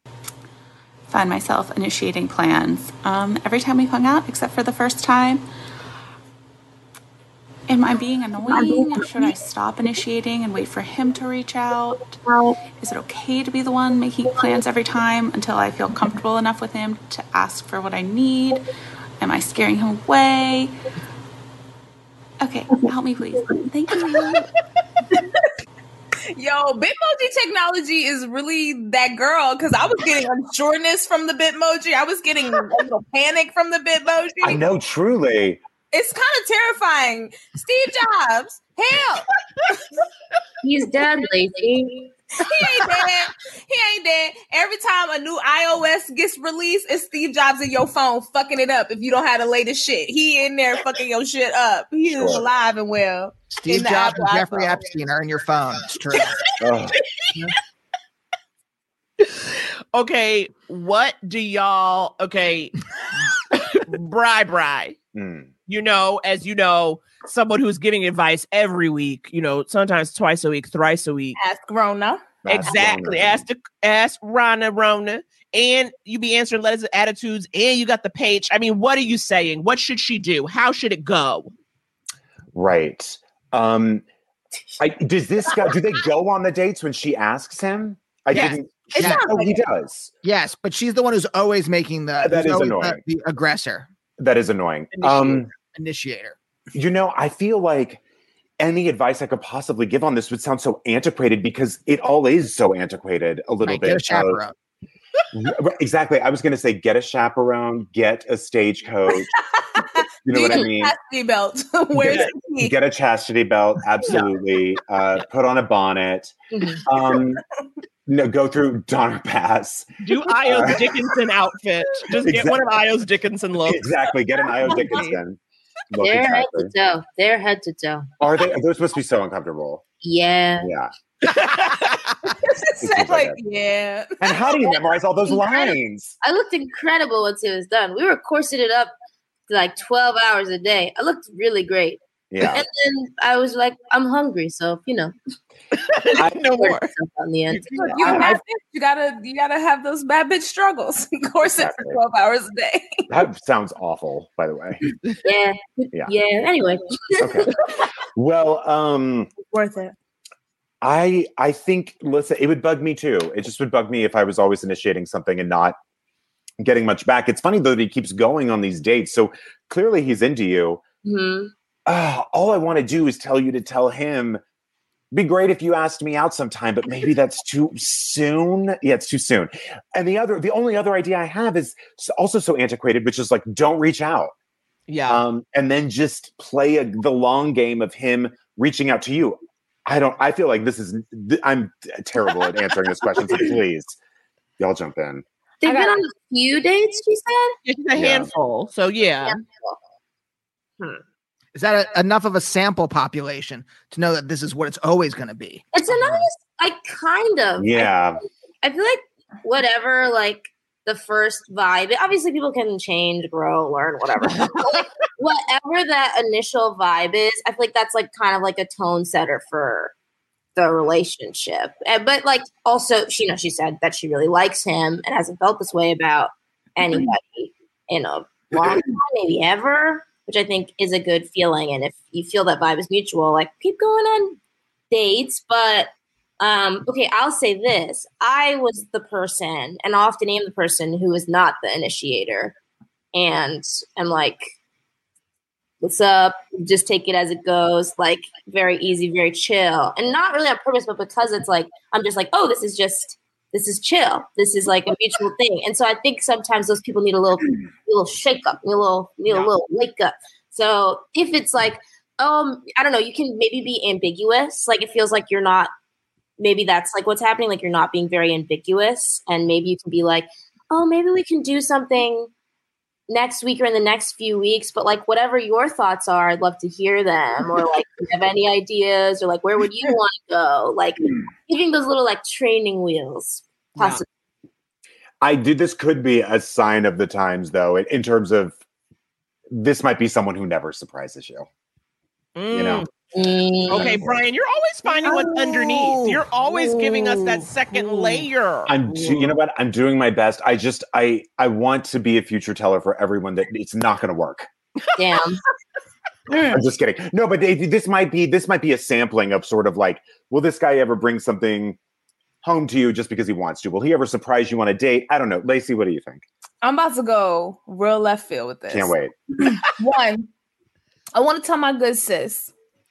initiating plans every time we've hung out, except for the first time. Am I being annoying? Should I stop initiating and wait for him to reach out? Is it okay to be the one making plans every time until I feel comfortable enough with him to ask for what I need? Am I scaring him away? Okay, help me please. Thank you. Yo, Bitmoji technology is really that girl, because I was getting unsureness from the Bitmoji. I was getting a little panic from the Bitmoji. I know, truly. It's kind of terrifying. Steve Jobs, help! He's dead, Lacey. He ain't dead. Every time a new iOS gets released, it's Steve Jobs in your phone fucking it up if you don't have the latest shit. He in there fucking your shit up. He is alive and well. Steve Jobs and Jeffrey Epstein are in your phone. It's true. Okay, what do y'all... Okay, Bri. You know, as you know, someone who's giving advice every week, you know, sometimes twice a week, thrice a week. Ask Rona. Exactly. Ask Rona. And you be answering letters of attitudes, and you got the page. I mean, what are you saying? What should she do? How should it go? Right. Does this guy, do they go on the dates when she asks him? He does. Yes, but she's the one who's always making the aggressor. That is annoying. Initiator. You know, I feel like any advice I could possibly give on this would sound so antiquated, because it all is so antiquated a little bit. Get a chaperone. Exactly. I was going to say, get a chaperone, get a stagecoach. You know what I mean? Chastity belt. Where's the key? Get a chastity belt. Absolutely. Put on a bonnet. Go through Donner Pass. Do Io Dickinson outfit. Just get one of Io's Dickinson looks. Exactly. Get an Io Dickinson. They're head to toe. They're head to toe. Are they? They're supposed to be so uncomfortable. Yeah. Yeah. Yeah. And how do you memorize all those lines? I looked incredible once it was done. We were corseted up like 12 hours a day. I looked really great. Yeah. And then I was like, I'm hungry. So, you know. No more. On the end. You gotta have those bad bitch struggles. Corset for 12 hours a day. That sounds awful, by the way. Yeah. Anyway. Okay. Well, Worth it. I think, listen, it would bug me too. It just would bug me if I was always initiating something and not getting much back. It's funny though that he keeps going on these dates. So clearly he's into you. Mm-hmm. All I want to do is tell you to tell him, be great if you asked me out sometime, but maybe that's too soon. Yeah, it's too soon. And the only other idea I have is also so antiquated, which is like, don't reach out. Yeah. And then just play the long game of him reaching out to you. I feel like I'm terrible at answering this question. So please, y'all jump in. They've been on a few dates, she said? It's a handful. So yeah. Is that enough of a sample population to know that this is what it's always going to be? It's a nice, kind of. Yeah. I feel like whatever, like, the first vibe, obviously people can change, grow, learn, whatever. But, like, whatever that initial vibe is, I feel like that's, like, kind of like a tone setter for the relationship. But, like, also, she said that she really likes him and hasn't felt this way about anybody in a long time, maybe ever, which I think is a good feeling. And if you feel that vibe is mutual, like, keep going on dates. But, okay, I'll say this. I was the person, and often am the person, who is not the initiator. And I'm like, what's up? Just take it as it goes. Like, very easy, very chill. And not really on purpose, but because it's like, I'm just like, oh, this is chill. This is like a mutual thing. And so I think sometimes those people need a little shake up, a little wake up. So if it's like, I don't know, you can maybe be ambiguous. Like, it feels like you're not, maybe that's like what's happening. Like, you're not being very ambiguous. And maybe you can be like, oh, maybe we can do something next week or in the next few weeks. But like, whatever your thoughts are, I'd love to hear them. Or like, do you have any ideas? Or like, where would you want to go? Like, giving those little like training wheels. Possibly. This could be a sign of the times, though, in terms of this might be someone who never surprises you. You know? Okay, Brian, you're always finding what's underneath. You're always giving us that second layer. You know what? I'm doing my best. I want to be a future teller for everyone that it's not going to work. Damn. I'm just kidding. No, but this might be a sampling of sort of like, will this guy ever bring something home to you just because he wants to? Will he ever surprise you on a date? I don't know. Lacey, what do you think? I'm about to go real left field with this. Can't wait. One, I want to tell my good sis,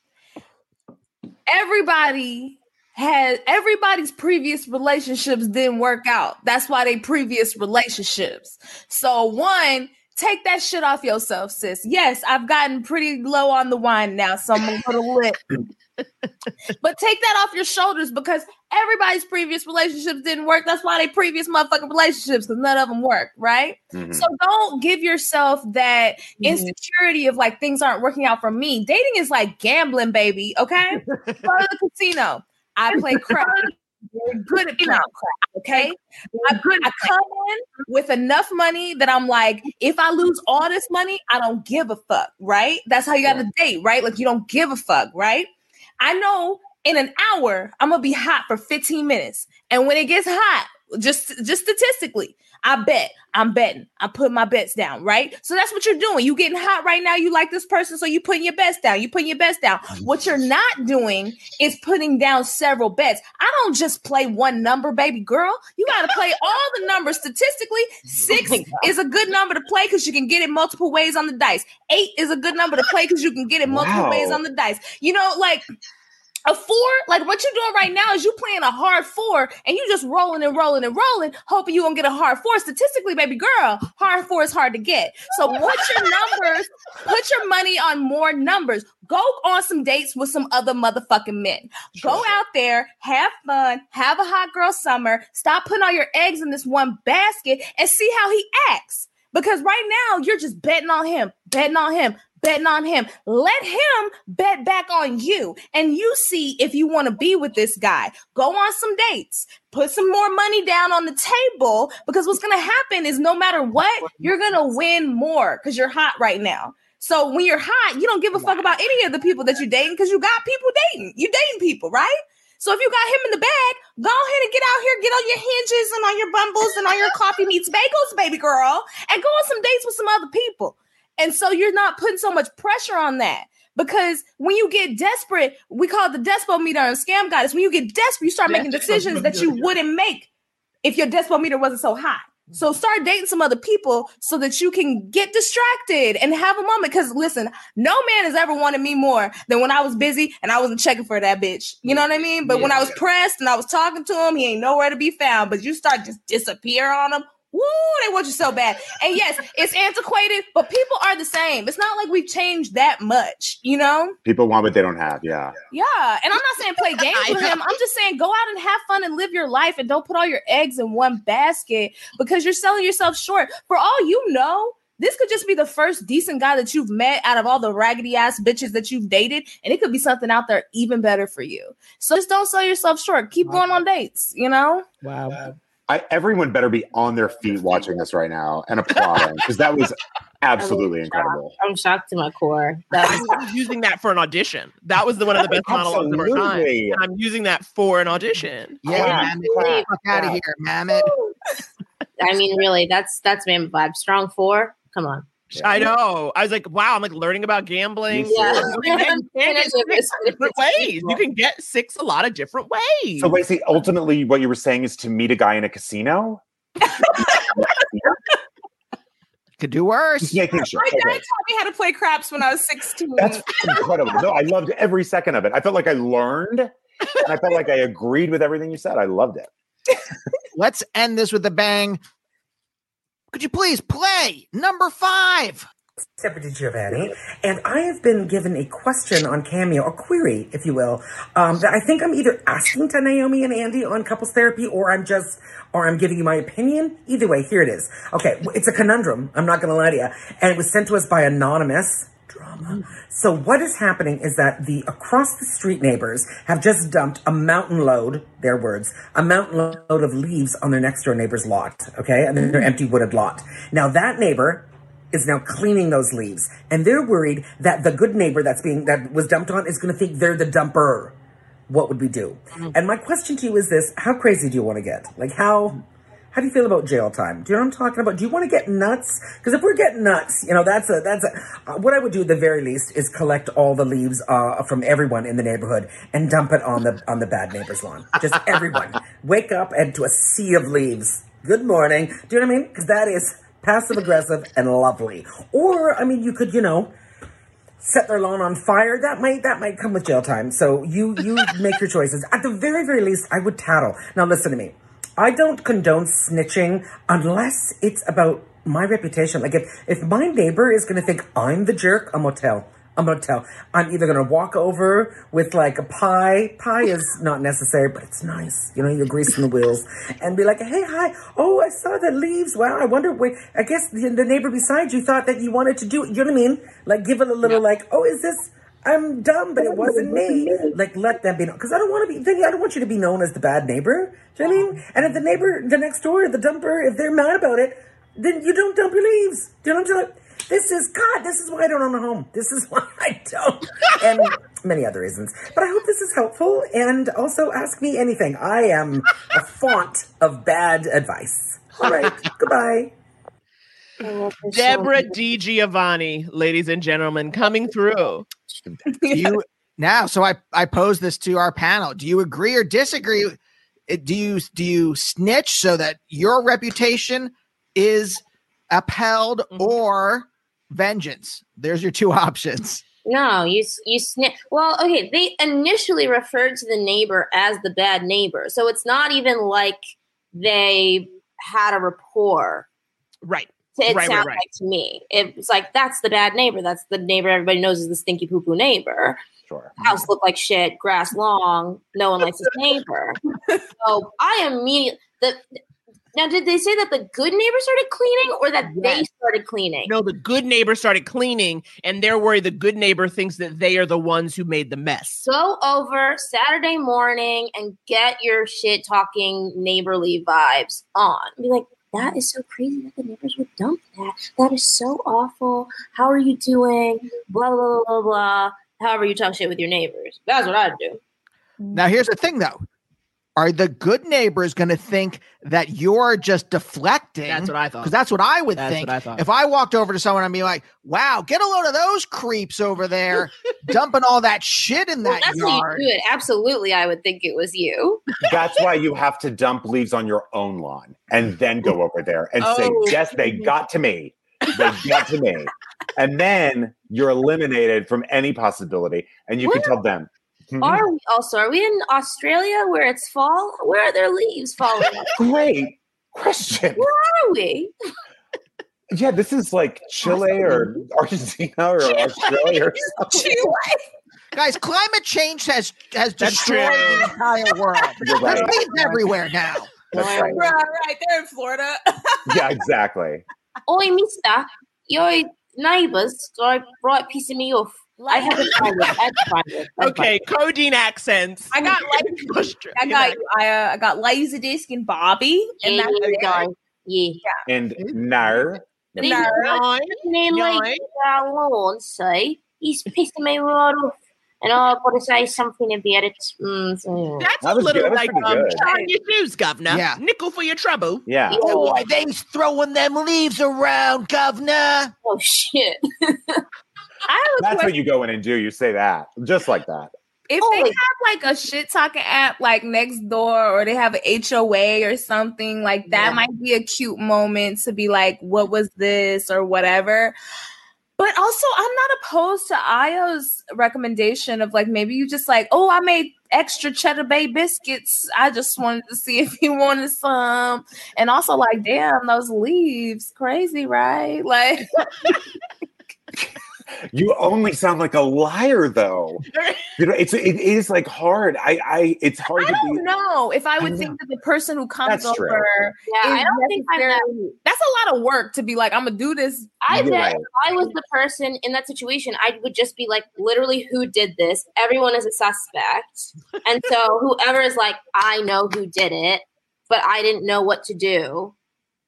everybody's previous relationships didn't work out. That's why they previous relationships. So one, take that shit off yourself, sis. Yes, I've gotten pretty low on the wine now, so I'm a little lit. But take that off your shoulders, because everybody's previous relationships didn't work. That's why they previous motherfucking relationships, because none of them work, right? Mm-hmm. So don't give yourself that insecurity of like, things aren't working out for me. Dating is like gambling, baby, okay? Go to the casino. I play craps. Very good at playing crap, okay? I come in with enough money that I'm like, if I lose all this money, I don't give a fuck, right? That's how you got to date, right? Like, you don't give a fuck, right? I know in an hour, I'm going to be hot for 15 minutes. And when it gets hot, just statistically, I'm betting. I put my bets down, right? So that's what you're doing. You getting hot right now. You like this person, so you putting your bets down. What you're not doing is putting down several bets. I don't just play one number, baby girl. You got to play all the numbers. Statistically, 6 is a good number to play because you can get it multiple ways on the dice. 8 is a good number to play because you can get it multiple ways on the dice. You know, like, a 4, like what you're doing right now is you playing a hard 4 and you just rolling, hoping you won't get a hard 4. Statistically, baby girl, hard 4 is hard to get. So put your money on more numbers. Go on some dates with some other motherfucking men. Go out there, have fun, have a hot girl summer. Stop putting all your eggs in this one basket and see how he acts. Because right now you're just betting on him. Let him bet back on you. And you see if you want to be with this guy. Go on some dates. Put some more money down on the table, because what's going to happen is no matter what, you're going to win more because you're hot right now. So when you're hot, you don't give a fuck about any of the people that you're dating because you got people dating. You dating people, right? So if you got him in the bag, go ahead and get out here, get on your Hinges and on your Bumbles and on your Coffee Meets Bagels, baby girl, and go on some dates with some other people. And so you're not putting so much pressure on that. Because when you get desperate, we call it the Despo meter and Scam Goddess. When you get desperate, you start making decisions that you wouldn't make if your Despo meter wasn't so high. So start dating some other people so that you can get distracted and have a moment. Because listen, no man has ever wanted me more than when I was busy and I wasn't checking for that bitch. You know what I mean? But when I was pressed and I was talking to him, he ain't nowhere to be found. But you start just disappear on him. Woo, they want you so bad. And yes, it's antiquated, but people are the same. It's not like we've changed that much, you know? People want what they don't have. Yeah. Yeah. And I'm not saying play games with him. I'm just saying go out and have fun and live your life and don't put all your eggs in one basket because you're selling yourself short. For all you know, this could just be the first decent guy that you've met out of all the raggedy ass bitches that you've dated. And it could be something out there even better for you. So just don't sell yourself short. Keep going on dates, you know? Wow. Everyone better be on their feet watching this right now and applauding because that was absolutely incredible. I'm shocked to my core. I was using that for an audition. That was one of the best monologues of our time. And I'm using that for an audition. Yeah, fuck out of here, Mammoth. I mean, really, that's Mammoth vibe. Strong 4. Come on. I know. I was like, wow, I'm like learning about gambling. Yeah. Different ways. You can get 6 a lot of different ways. So, Lacey, ultimately, what you were saying is to meet a guy in a casino? Could do worse. Just making sure. My dad taught me how to play craps when I was 16. That's incredible. No, I loved every second of it. I felt like I learned, and I felt like I agreed with everything you said. I loved it. Let's end this with a bang. Could you please play number 5? Separate Giovanni, and I have been given a question on Cameo, a query, if you will, that I think I'm either asking to Naomi and Andy on couples therapy, or I'm giving you my opinion. Either way, here it is. Okay, it's a conundrum. I'm not going to lie to you, and it was sent to us by Anonymous. Drama. So what is happening is that the across the street neighbors have just dumped a mountain load, their words, a mountain load of leaves on their next door neighbor's lot. Okay, and their empty wooded lot. Now that neighbor is now cleaning those leaves, and they're worried that the good neighbor that was dumped on is going to think they're the dumper. What would we do? And my question to you is this: how crazy do you want to get? Like how do you feel about jail time? Do you know what I'm talking about? Do you want to get nuts? Because if we're getting nuts, you know, that's what I would do at the very least is collect all the leaves from everyone in the neighborhood and dump it on the bad neighbor's lawn. Just everyone wake up and to a sea of leaves. Good morning. Do you know what I mean? Because that is passive aggressive and lovely. Or I mean, you could, you know, set their lawn on fire. That might come with jail time. So you make your choices. At the very, very least, I would tattle. Now listen to me. I don't condone snitching unless it's about my reputation. Like if my neighbor is going to think I'm the jerk, I'm going to tell. I'm either going to walk over with like a pie. Pie is not necessary, but it's nice. You know, you're greasing the wheels and be like, hey, hi. Oh, I saw the leaves. Wow. I wonder, I guess the neighbor beside you thought that you wanted to do it. You know what I mean? Like give it a little like, oh, is this, I'm dumb, but it wasn't me. Like, let them be known. Because I don't want you to be known as the bad neighbor. Do you know what I mean? And if the neighbor, the next door, the dumper, if they're mad about it, then you don't dump your leaves. Do you know what I'm saying? This is why I don't own a home. This is why I don't. And many other reasons. But I hope this is helpful. And also ask me anything. I am a font of bad advice. All right. Goodbye. Deborah D. Giovanni, ladies and gentlemen, coming through. So I pose this to our panel. Do you agree or disagree? Do you snitch so that your reputation is upheld, or vengeance? There's your 2 options. No, you snitch. Well, okay, they initially referred to the neighbor as the bad neighbor, so it's not even like they had a rapport. Right. It sounds like to me. It's like, that's the bad neighbor. That's the neighbor everybody knows is the stinky poo-poo neighbor. Sure. House look like shit, grass long, no one likes his neighbor. So I immediately... Now, did they say that the good neighbor started cleaning or that they started cleaning? No, the good neighbor started cleaning, and they're worried the good neighbor thinks that they are the ones who made the mess. Go over Saturday morning and get your shit-talking neighborly vibes on. Be like, that is so crazy that the neighbors would dump that. That is so awful. How are you doing? Blah, blah, blah, blah, blah. However you talk shit with your neighbors. That's what I'd do. Now, here's the thing, though. Are the good neighbors going to think that you're just deflecting? That's what I thought. Because that's what I would That's think. what I thought. If I walked over to someone and be like, wow, get a load of those creeps over there dumping all that shit in that That's yard. how you do it. Absolutely, I would think it was you. That's why you have to dump leaves on your own lawn and then go over there and say, yes, they got to me. They got to me. And then you're eliminated from any possibility. And you can tell them. Are we in Australia where it's fall? Where are there leaves falling? Great question. Where are we? Yeah, this is like Chile or Argentina or Australia or something. Guys, climate change has destroyed true. the entire world. You're right. There's leaves everywhere now. That's right. Right. They're in Florida. Yeah, exactly. Oi, mister, your neighbours got a right pissing me off. I haven't found it. Okay, Codeine accents. I got I got Laserdisc and Bobby, and that's it. Yeah. And no. He's like our lawn, see? He's pissing me right off. And I've got to say something about it. That's That a was little good. That was like pretty good. shine your shoes, governor. Yeah. Nickel for your trouble. Yeah. Oh, why they throwing them leaves around, governor? Oh, shit. That's what you go in and do. You say that. Just like that. If they have like a shit talking app like Nextdoor, or they have an HOA or something like that, might be a cute moment to be like, what was this or whatever. But also, I'm not opposed to Ayo's recommendation of like, maybe you just like, oh, I made extra Cheddar Bay biscuits. I just wanted to see if you wanted some. And also like, damn, those leaves, crazy, right? Like... You only sound like a liar, though. You know, it is like hard. It's hard. I don't know if I would think that the person who comes That's true. over, I don't think I'm that. That's a lot of work to be like, I'm gonna do this. I bet if I was the person in that situation, I would just be like, literally, who did this? Everyone is a suspect, and so whoever is like, I know who did it, but I didn't know what to do.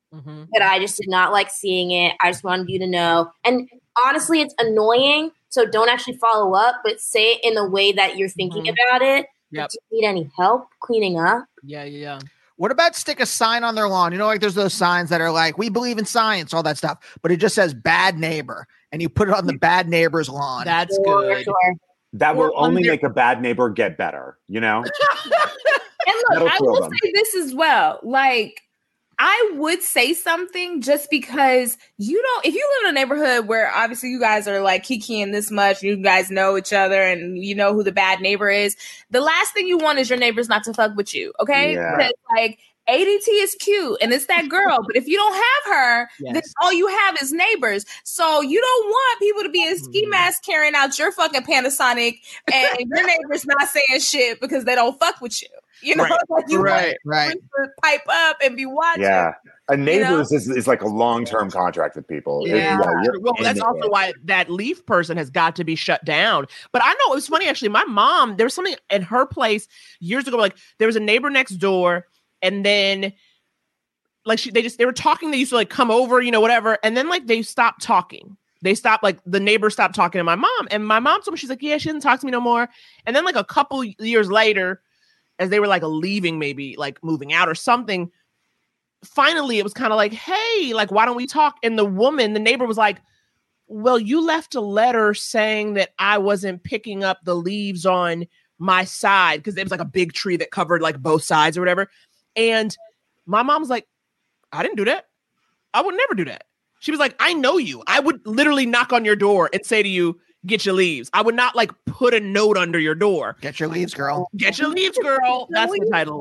But I just did not like seeing it. I just wanted you to know. And honestly, it's annoying. So don't actually follow up, but say it in the way that you're thinking about it. Yep. Do you need any help cleaning up? Yeah. What about stick a sign on their lawn? You know, like there's those signs that are like, we believe in science, all that stuff, but it just says bad neighbor. And you put it on the bad neighbor's lawn. That's good. That will only make a bad neighbor get better, you know? And look, That'll I kill will them. say this as well. Like, I would say something just because you don't, if you live in a neighborhood where obviously you guys are like kikiing this much, you guys know each other and you know who the bad neighbor is, the last thing you want is your neighbors not to fuck with you, okay? Yeah. Because like ADT is cute and it's that girl, but if you don't have her, then all you have is neighbors. So you don't want people to be in ski masks carrying out your fucking Panasonic and your neighbors not saying shit because they don't fuck with you. You know, like you want to pipe up and be watching. Yeah. A neighbor's is like a long-term contract with people. Well, that's also why that leaf person has got to be shut down. But I know it was funny, actually. My mom, there was something in her place years ago, like there was a neighbor next door, and then like they were talking, they used to like come over, you know, whatever, and then like they stopped talking. They stopped, like the neighbor stopped talking to my mom, and my mom told me, she's like, yeah, she doesn't talk to me no more. And then like a couple years later, as they were like leaving, maybe like moving out or something, finally it was kind of like, hey, like, why don't we talk? And the neighbor was like, well, you left a letter saying that I wasn't picking up the leaves on my side, because it was like a big tree that covered like both sides or whatever. And my mom's like, I didn't do that. I would never do that. She was like, I know you. I would literally knock on your door and say to you, get your leaves. I would not like put a note under your door. Get your leaves, girl. Get your leaves, girl. That's the title.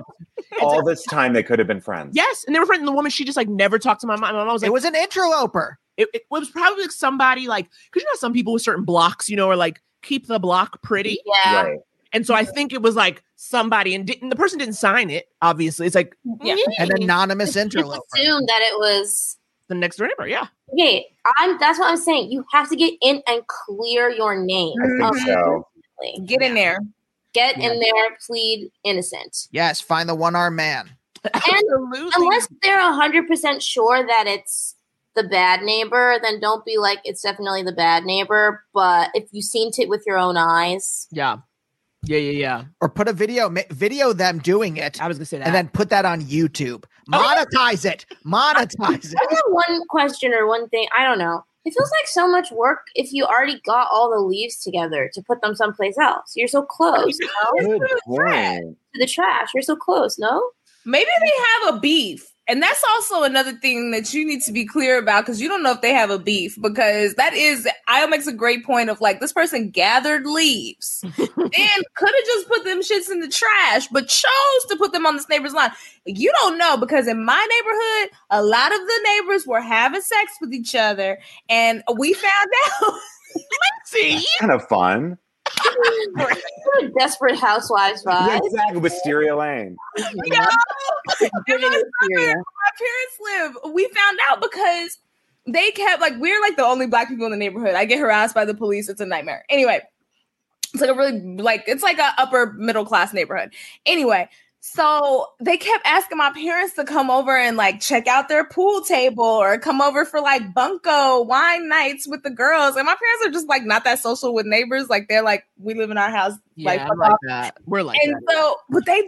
All this time they could have been friends. Yes, and they were friends. And the woman, she just like never talked to my mom. My mom was like, it was an interloper. It was probably like somebody like, because you know some people with certain blocks, you know, are like, keep the block pretty. Yeah. Right. And so I think it was like somebody, and the person didn't sign it. Obviously, it's like an anonymous interloper. Assume that it was the next door neighbor. Yeah. Okay, that's what I'm saying. You have to get in and clear your name. I think so. Get in there. Get in there. Plead innocent. Yes, find the one-armed man. And unless they're 100% sure that it's the bad neighbor, then don't be like, it's definitely the bad neighbor. But if you've seen it with your own eyes, yeah, Yeah. Or put a video them doing it. I was gonna say that. And then put that on YouTube. Monetize it. Monetize it. I have one question or one thing. I don't know. It feels like so much work if you already got all the leaves together to put them someplace else. You're so close, no? To the trash. You're so close, no? Maybe they have a beef. And that's also another thing that you need to be clear about, because you don't know if they have a beef, because Ayo makes a great point of like, this person gathered leaves and could have just put them shits in the trash, but chose to put them on this neighbor's lawn. You don't know, because in my neighborhood, a lot of the neighbors were having sex with each other, and we found out. See, kind of fun. Desperate Housewives vibes. Yeah, exactly. Wisteria Lane. My parents live. We found out because they kept we're like the only black people in the neighborhood. I get harassed by the police. It's a nightmare. Anyway, it's like a really it's like a upper middle class neighborhood. Anyway, so they kept asking my parents to come over and like check out their pool table or come over for like bunko wine nights with the girls. And my parents are just like not that social with neighbors. Like they're like, we live in our house. Yeah, like that. We're like and that. So, but they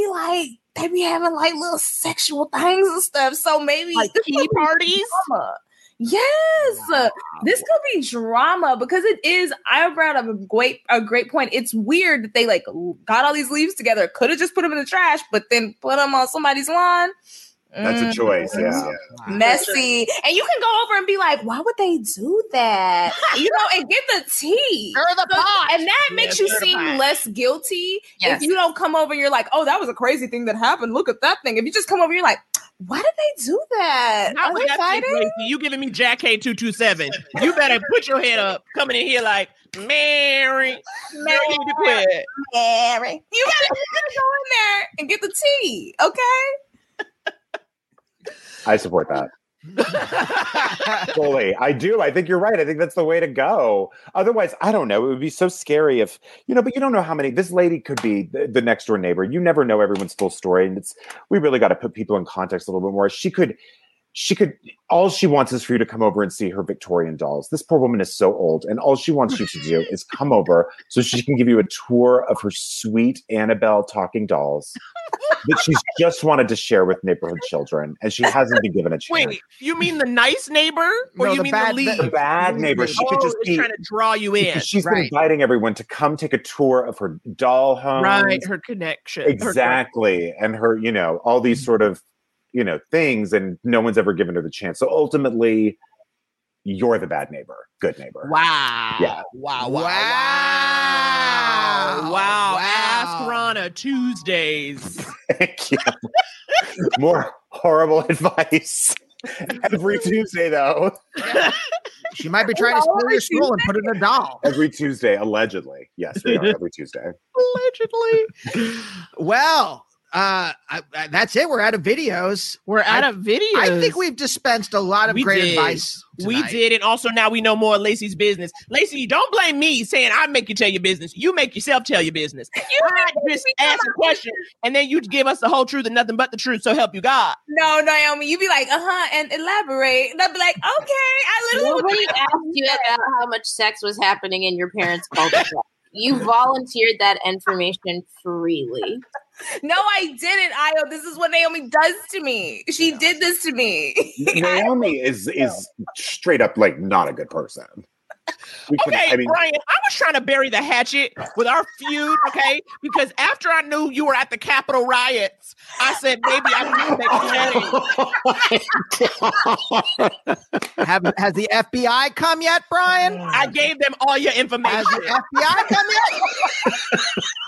be having like little sexual things and stuff. So maybe like tea parties. Drama. Yes, this could be drama because it is. I brought up a great point. It's weird that they like got all these leaves together. Could have just put them in the trash, but then put them on somebody's lawn. That's a choice, yeah. Messy. And you can go over and be like, why would they do that? And get the tea. Stir the pot. And that makes you seem less guilty if you don't come over and you're like, oh, that was a crazy thing that happened. Look at that thing. If you just come over, you're like, why did they do that? How would that be crazy? You giving me Jack K227. You better put your head up, coming in here like, Mary. You need to quit. Mary. You gotta go in there and get the tea, okay? I support that. Fully. I do. I think you're right. I think that's the way to go. Otherwise, I don't know. It would be so scary if, but you don't know how many. This lady could be the next door neighbor. You never know everyone's full story. And we really got to put people in context a little bit more. She could, all she wants is for you to come over and see her Victorian dolls. This poor woman is so old. And all she wants you to do is come over so she can give you a tour of her sweet Annabelle talking dolls that she's just wanted to share with neighborhood children. And she hasn't been given a chance. Wait, you mean the nice neighbor? Or No, you the mean bad- the lead? The bad neighbor. She could just be trying to draw you in. because she's been inviting everyone to come take a tour of her doll home. Right, her connection. Exactly. And her, all these sort of, things, and no one's ever given her the chance. So ultimately, you're the bad neighbor, good neighbor. Wow. Yeah. Wow. Ask Rana Tuesdays. Thank you. More horrible advice. Every Tuesday, though. She might be trying to steal your soul and put it in a doll. Every Tuesday, allegedly. Yes, we are every Tuesday. Allegedly. Well, that's it. We're out of videos. We're out of videos. I think we've dispensed a lot of great did. advice We tonight. did, and also now we know more of Lacey's business. Lacey, don't blame me saying I make you tell your business. You make yourself tell your business. I just ask a question, and then you give us the whole truth and nothing but the truth. So help you God. No, Naomi, you be like, and elaborate. And I'd be like, okay, I literally Nobody asked you about how much sex was happening in your parents' culture. You volunteered that information freely. No, I didn't, Ayo. This is what Naomi does to me. She did this to me. Naomi is straight up like not a good person. Brian, I was trying to bury the hatchet with our feud, okay? Because after I knew you were at the Capitol riots, I said, maybe I can make Has the FBI come yet, Brian? I gave them all your information. Has the FBI come yet?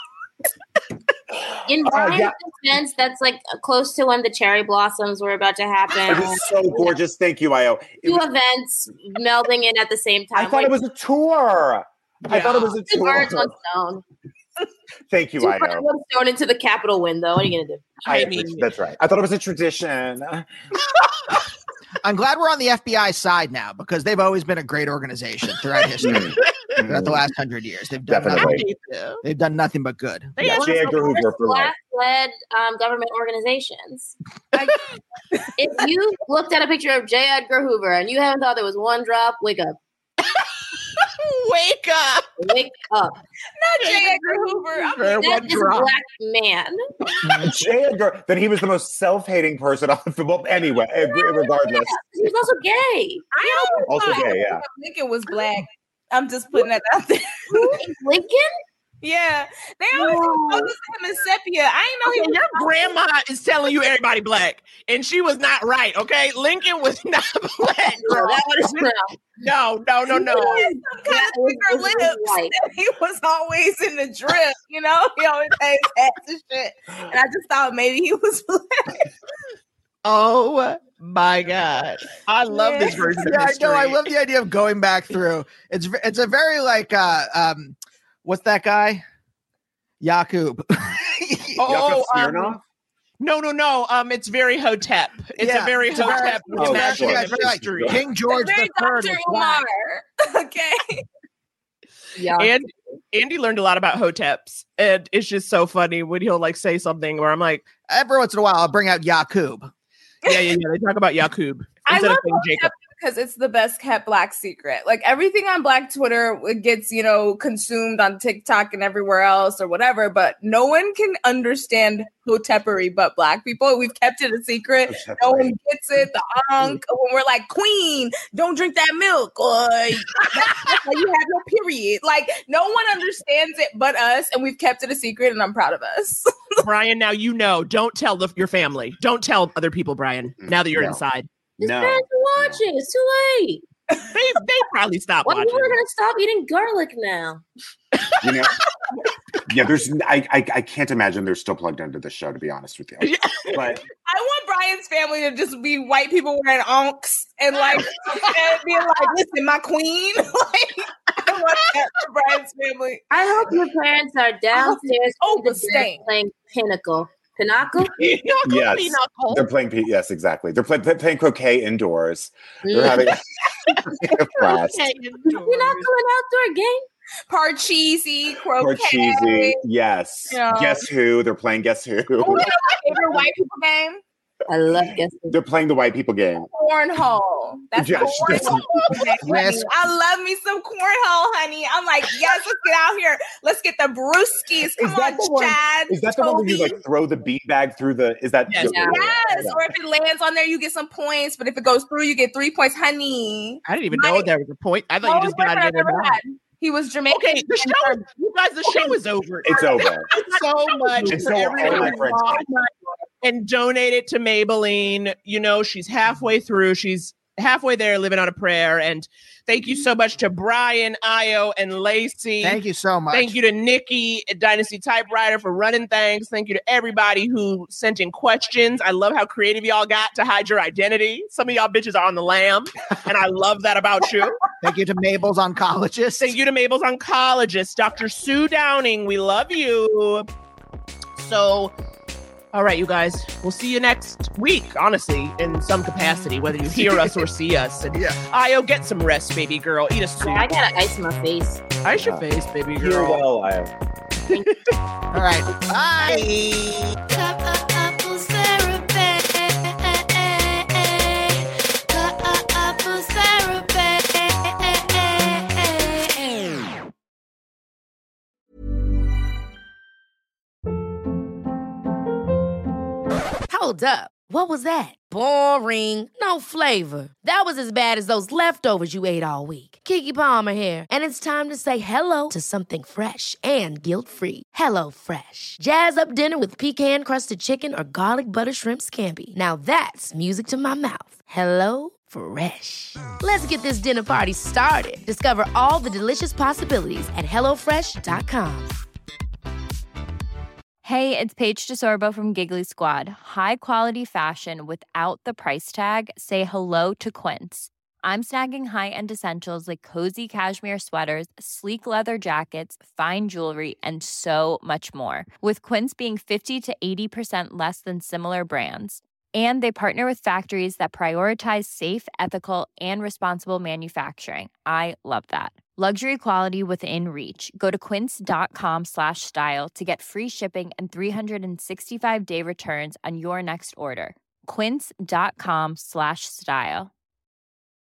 In Brian's defense, that's like close to when the cherry blossoms were about to happen. It was so gorgeous. Thank you, Ayo. Two events melding in at the same time. I thought it was a tour. I thought it was a Two tour. birds, one stone. Thank you, Two birds, Ayo. one stone into the Capitol window. What are you gonna do? That's right. I thought it was a tradition. I'm glad we're on the FBI side now because they've always been a great organization throughout history. Throughout the last 100 years, they've done Definitely. they've done nothing but good. Yeah, J. Edgar Hoover for life. Black-led government organizations. If you looked at a picture of J. Edgar Hoover and you haven't thought there was one drop, wake up. Wake up. Wake up. Not J. Edgar Hoover. That is a black man. J. Edgar, that he was the most self-hating person on the football. Anyway, regardless. He was also gay. I always Also thought gay, yeah. Lincoln was black. I'm just putting that out there. Lincoln? Yeah. They always focus him in sepia. I ain't know he was your grandma is telling you everybody black, and she was not right, okay? Lincoln was not black. No, that was No. He had some kind of thicker lips. He was always in the drip, you know? He always had his hats and shit. And I just thought maybe he was black. Oh my God. I love this version of history. I know. I love the idea of going back through. It's a very like what's that guy? Yakub. No. It's very Hotep. It's a very Hotep. Like King George Very III. Dr. Umar. Okay. Yeah. And Andy learned a lot about Hoteps, and it's just so funny when he'll like say something where I'm like, every once in a while I'll bring out Yakub. Yeah. They talk about Yakub I instead love of saying Jacob. because it's the best kept Black secret. Like everything on Black Twitter, it gets, consumed on TikTok and everywhere else or whatever, but no one can understand Hotepery but Black people. We've kept it a secret. No one gets it. The Ankh, when we're like, Queen, don't drink that milk, or that's why you have no period. Like no one understands it but us, and we've kept it a secret, and I'm proud of us. Brian, now don't tell your family. Don't tell other people, Brian, now that you're inside. His parents are watching. It's too late. They probably stopped watching. We're going to stop eating garlic now. Yeah, I can't imagine they're still plugged into this show, to be honest with you. But I want Brian's family to just be white people wearing onks and and being like, listen, my queen. I want that for Brian's family. I hope your parents are downstairs staying playing Pinnacle. Pinochle? yes, they're playing. Yes, exactly. They're playing croquet indoors. They're having a blast. Pinochle an outdoor game? Parcheesi, croquet. Parcheesi, yes. Yeah. Guess Who? They're playing Guess Who. My favorite white people game? I love Guess Who. They're playing the white people game. Cornhole. That's Yes, cornhole. yes. I love me some cornhole, honey. I'm like, yes, let's get out here. Let's get the brewskis. Come on, Chad. Is that the one where you throw the beat bag through the? Is that? Yes. Or if it lands on there, you get some points. But if it goes through, you get 3 points, honey. I didn't even know there was a point. I thought you just got it in there. He was Jamaican. Okay, the show. You guys, the show is over. It's over. So much And for so are all everyone my who friends. bought and donated to Maybelline. She's halfway through. She's halfway there, living on a prayer. And thank you so much to Brian, Io, and Lacey. Thank you so much. Thank you to Nikki at Dynasty Typewriter for running things. Thank you to everybody who sent in questions. I love how creative y'all got to hide your identity. Some of y'all bitches are on the lam, and I love that about you. Thank you to Mabel's oncologist. Thank you to Mabel's oncologist, Dr. Sue Downing. We love you. So, all right, you guys, we'll see you next week, honestly, in some capacity, whether you hear us or see us. And Io, get some rest, baby girl. Eat a soup. I gotta ice my face. Ice your face, baby girl. You're well, Io. All right. Bye. Hold up. What was that? Boring. No flavor. That was as bad as those leftovers you ate all week. Keke Palmer here, and it's time to say hello to something fresh and guilt-free. Hello Fresh. Jazz up dinner with pecan-crusted chicken or garlic butter shrimp scampi. Now that's music to my mouth. Hello Fresh. Let's get this dinner party started. Discover all the delicious possibilities at hellofresh.com. Hey, it's Paige DeSorbo from Giggly Squad. High quality fashion without the price tag. Say hello to Quince. I'm snagging high-end essentials like cozy cashmere sweaters, sleek leather jackets, fine jewelry, and so much more. With Quince being 50 to 80% less than similar brands. And they partner with factories that prioritize safe, ethical, and responsible manufacturing. I love that. Luxury quality within reach. Go to quince.com/style to get free shipping and 365-day returns on your next order. Quince.com/style.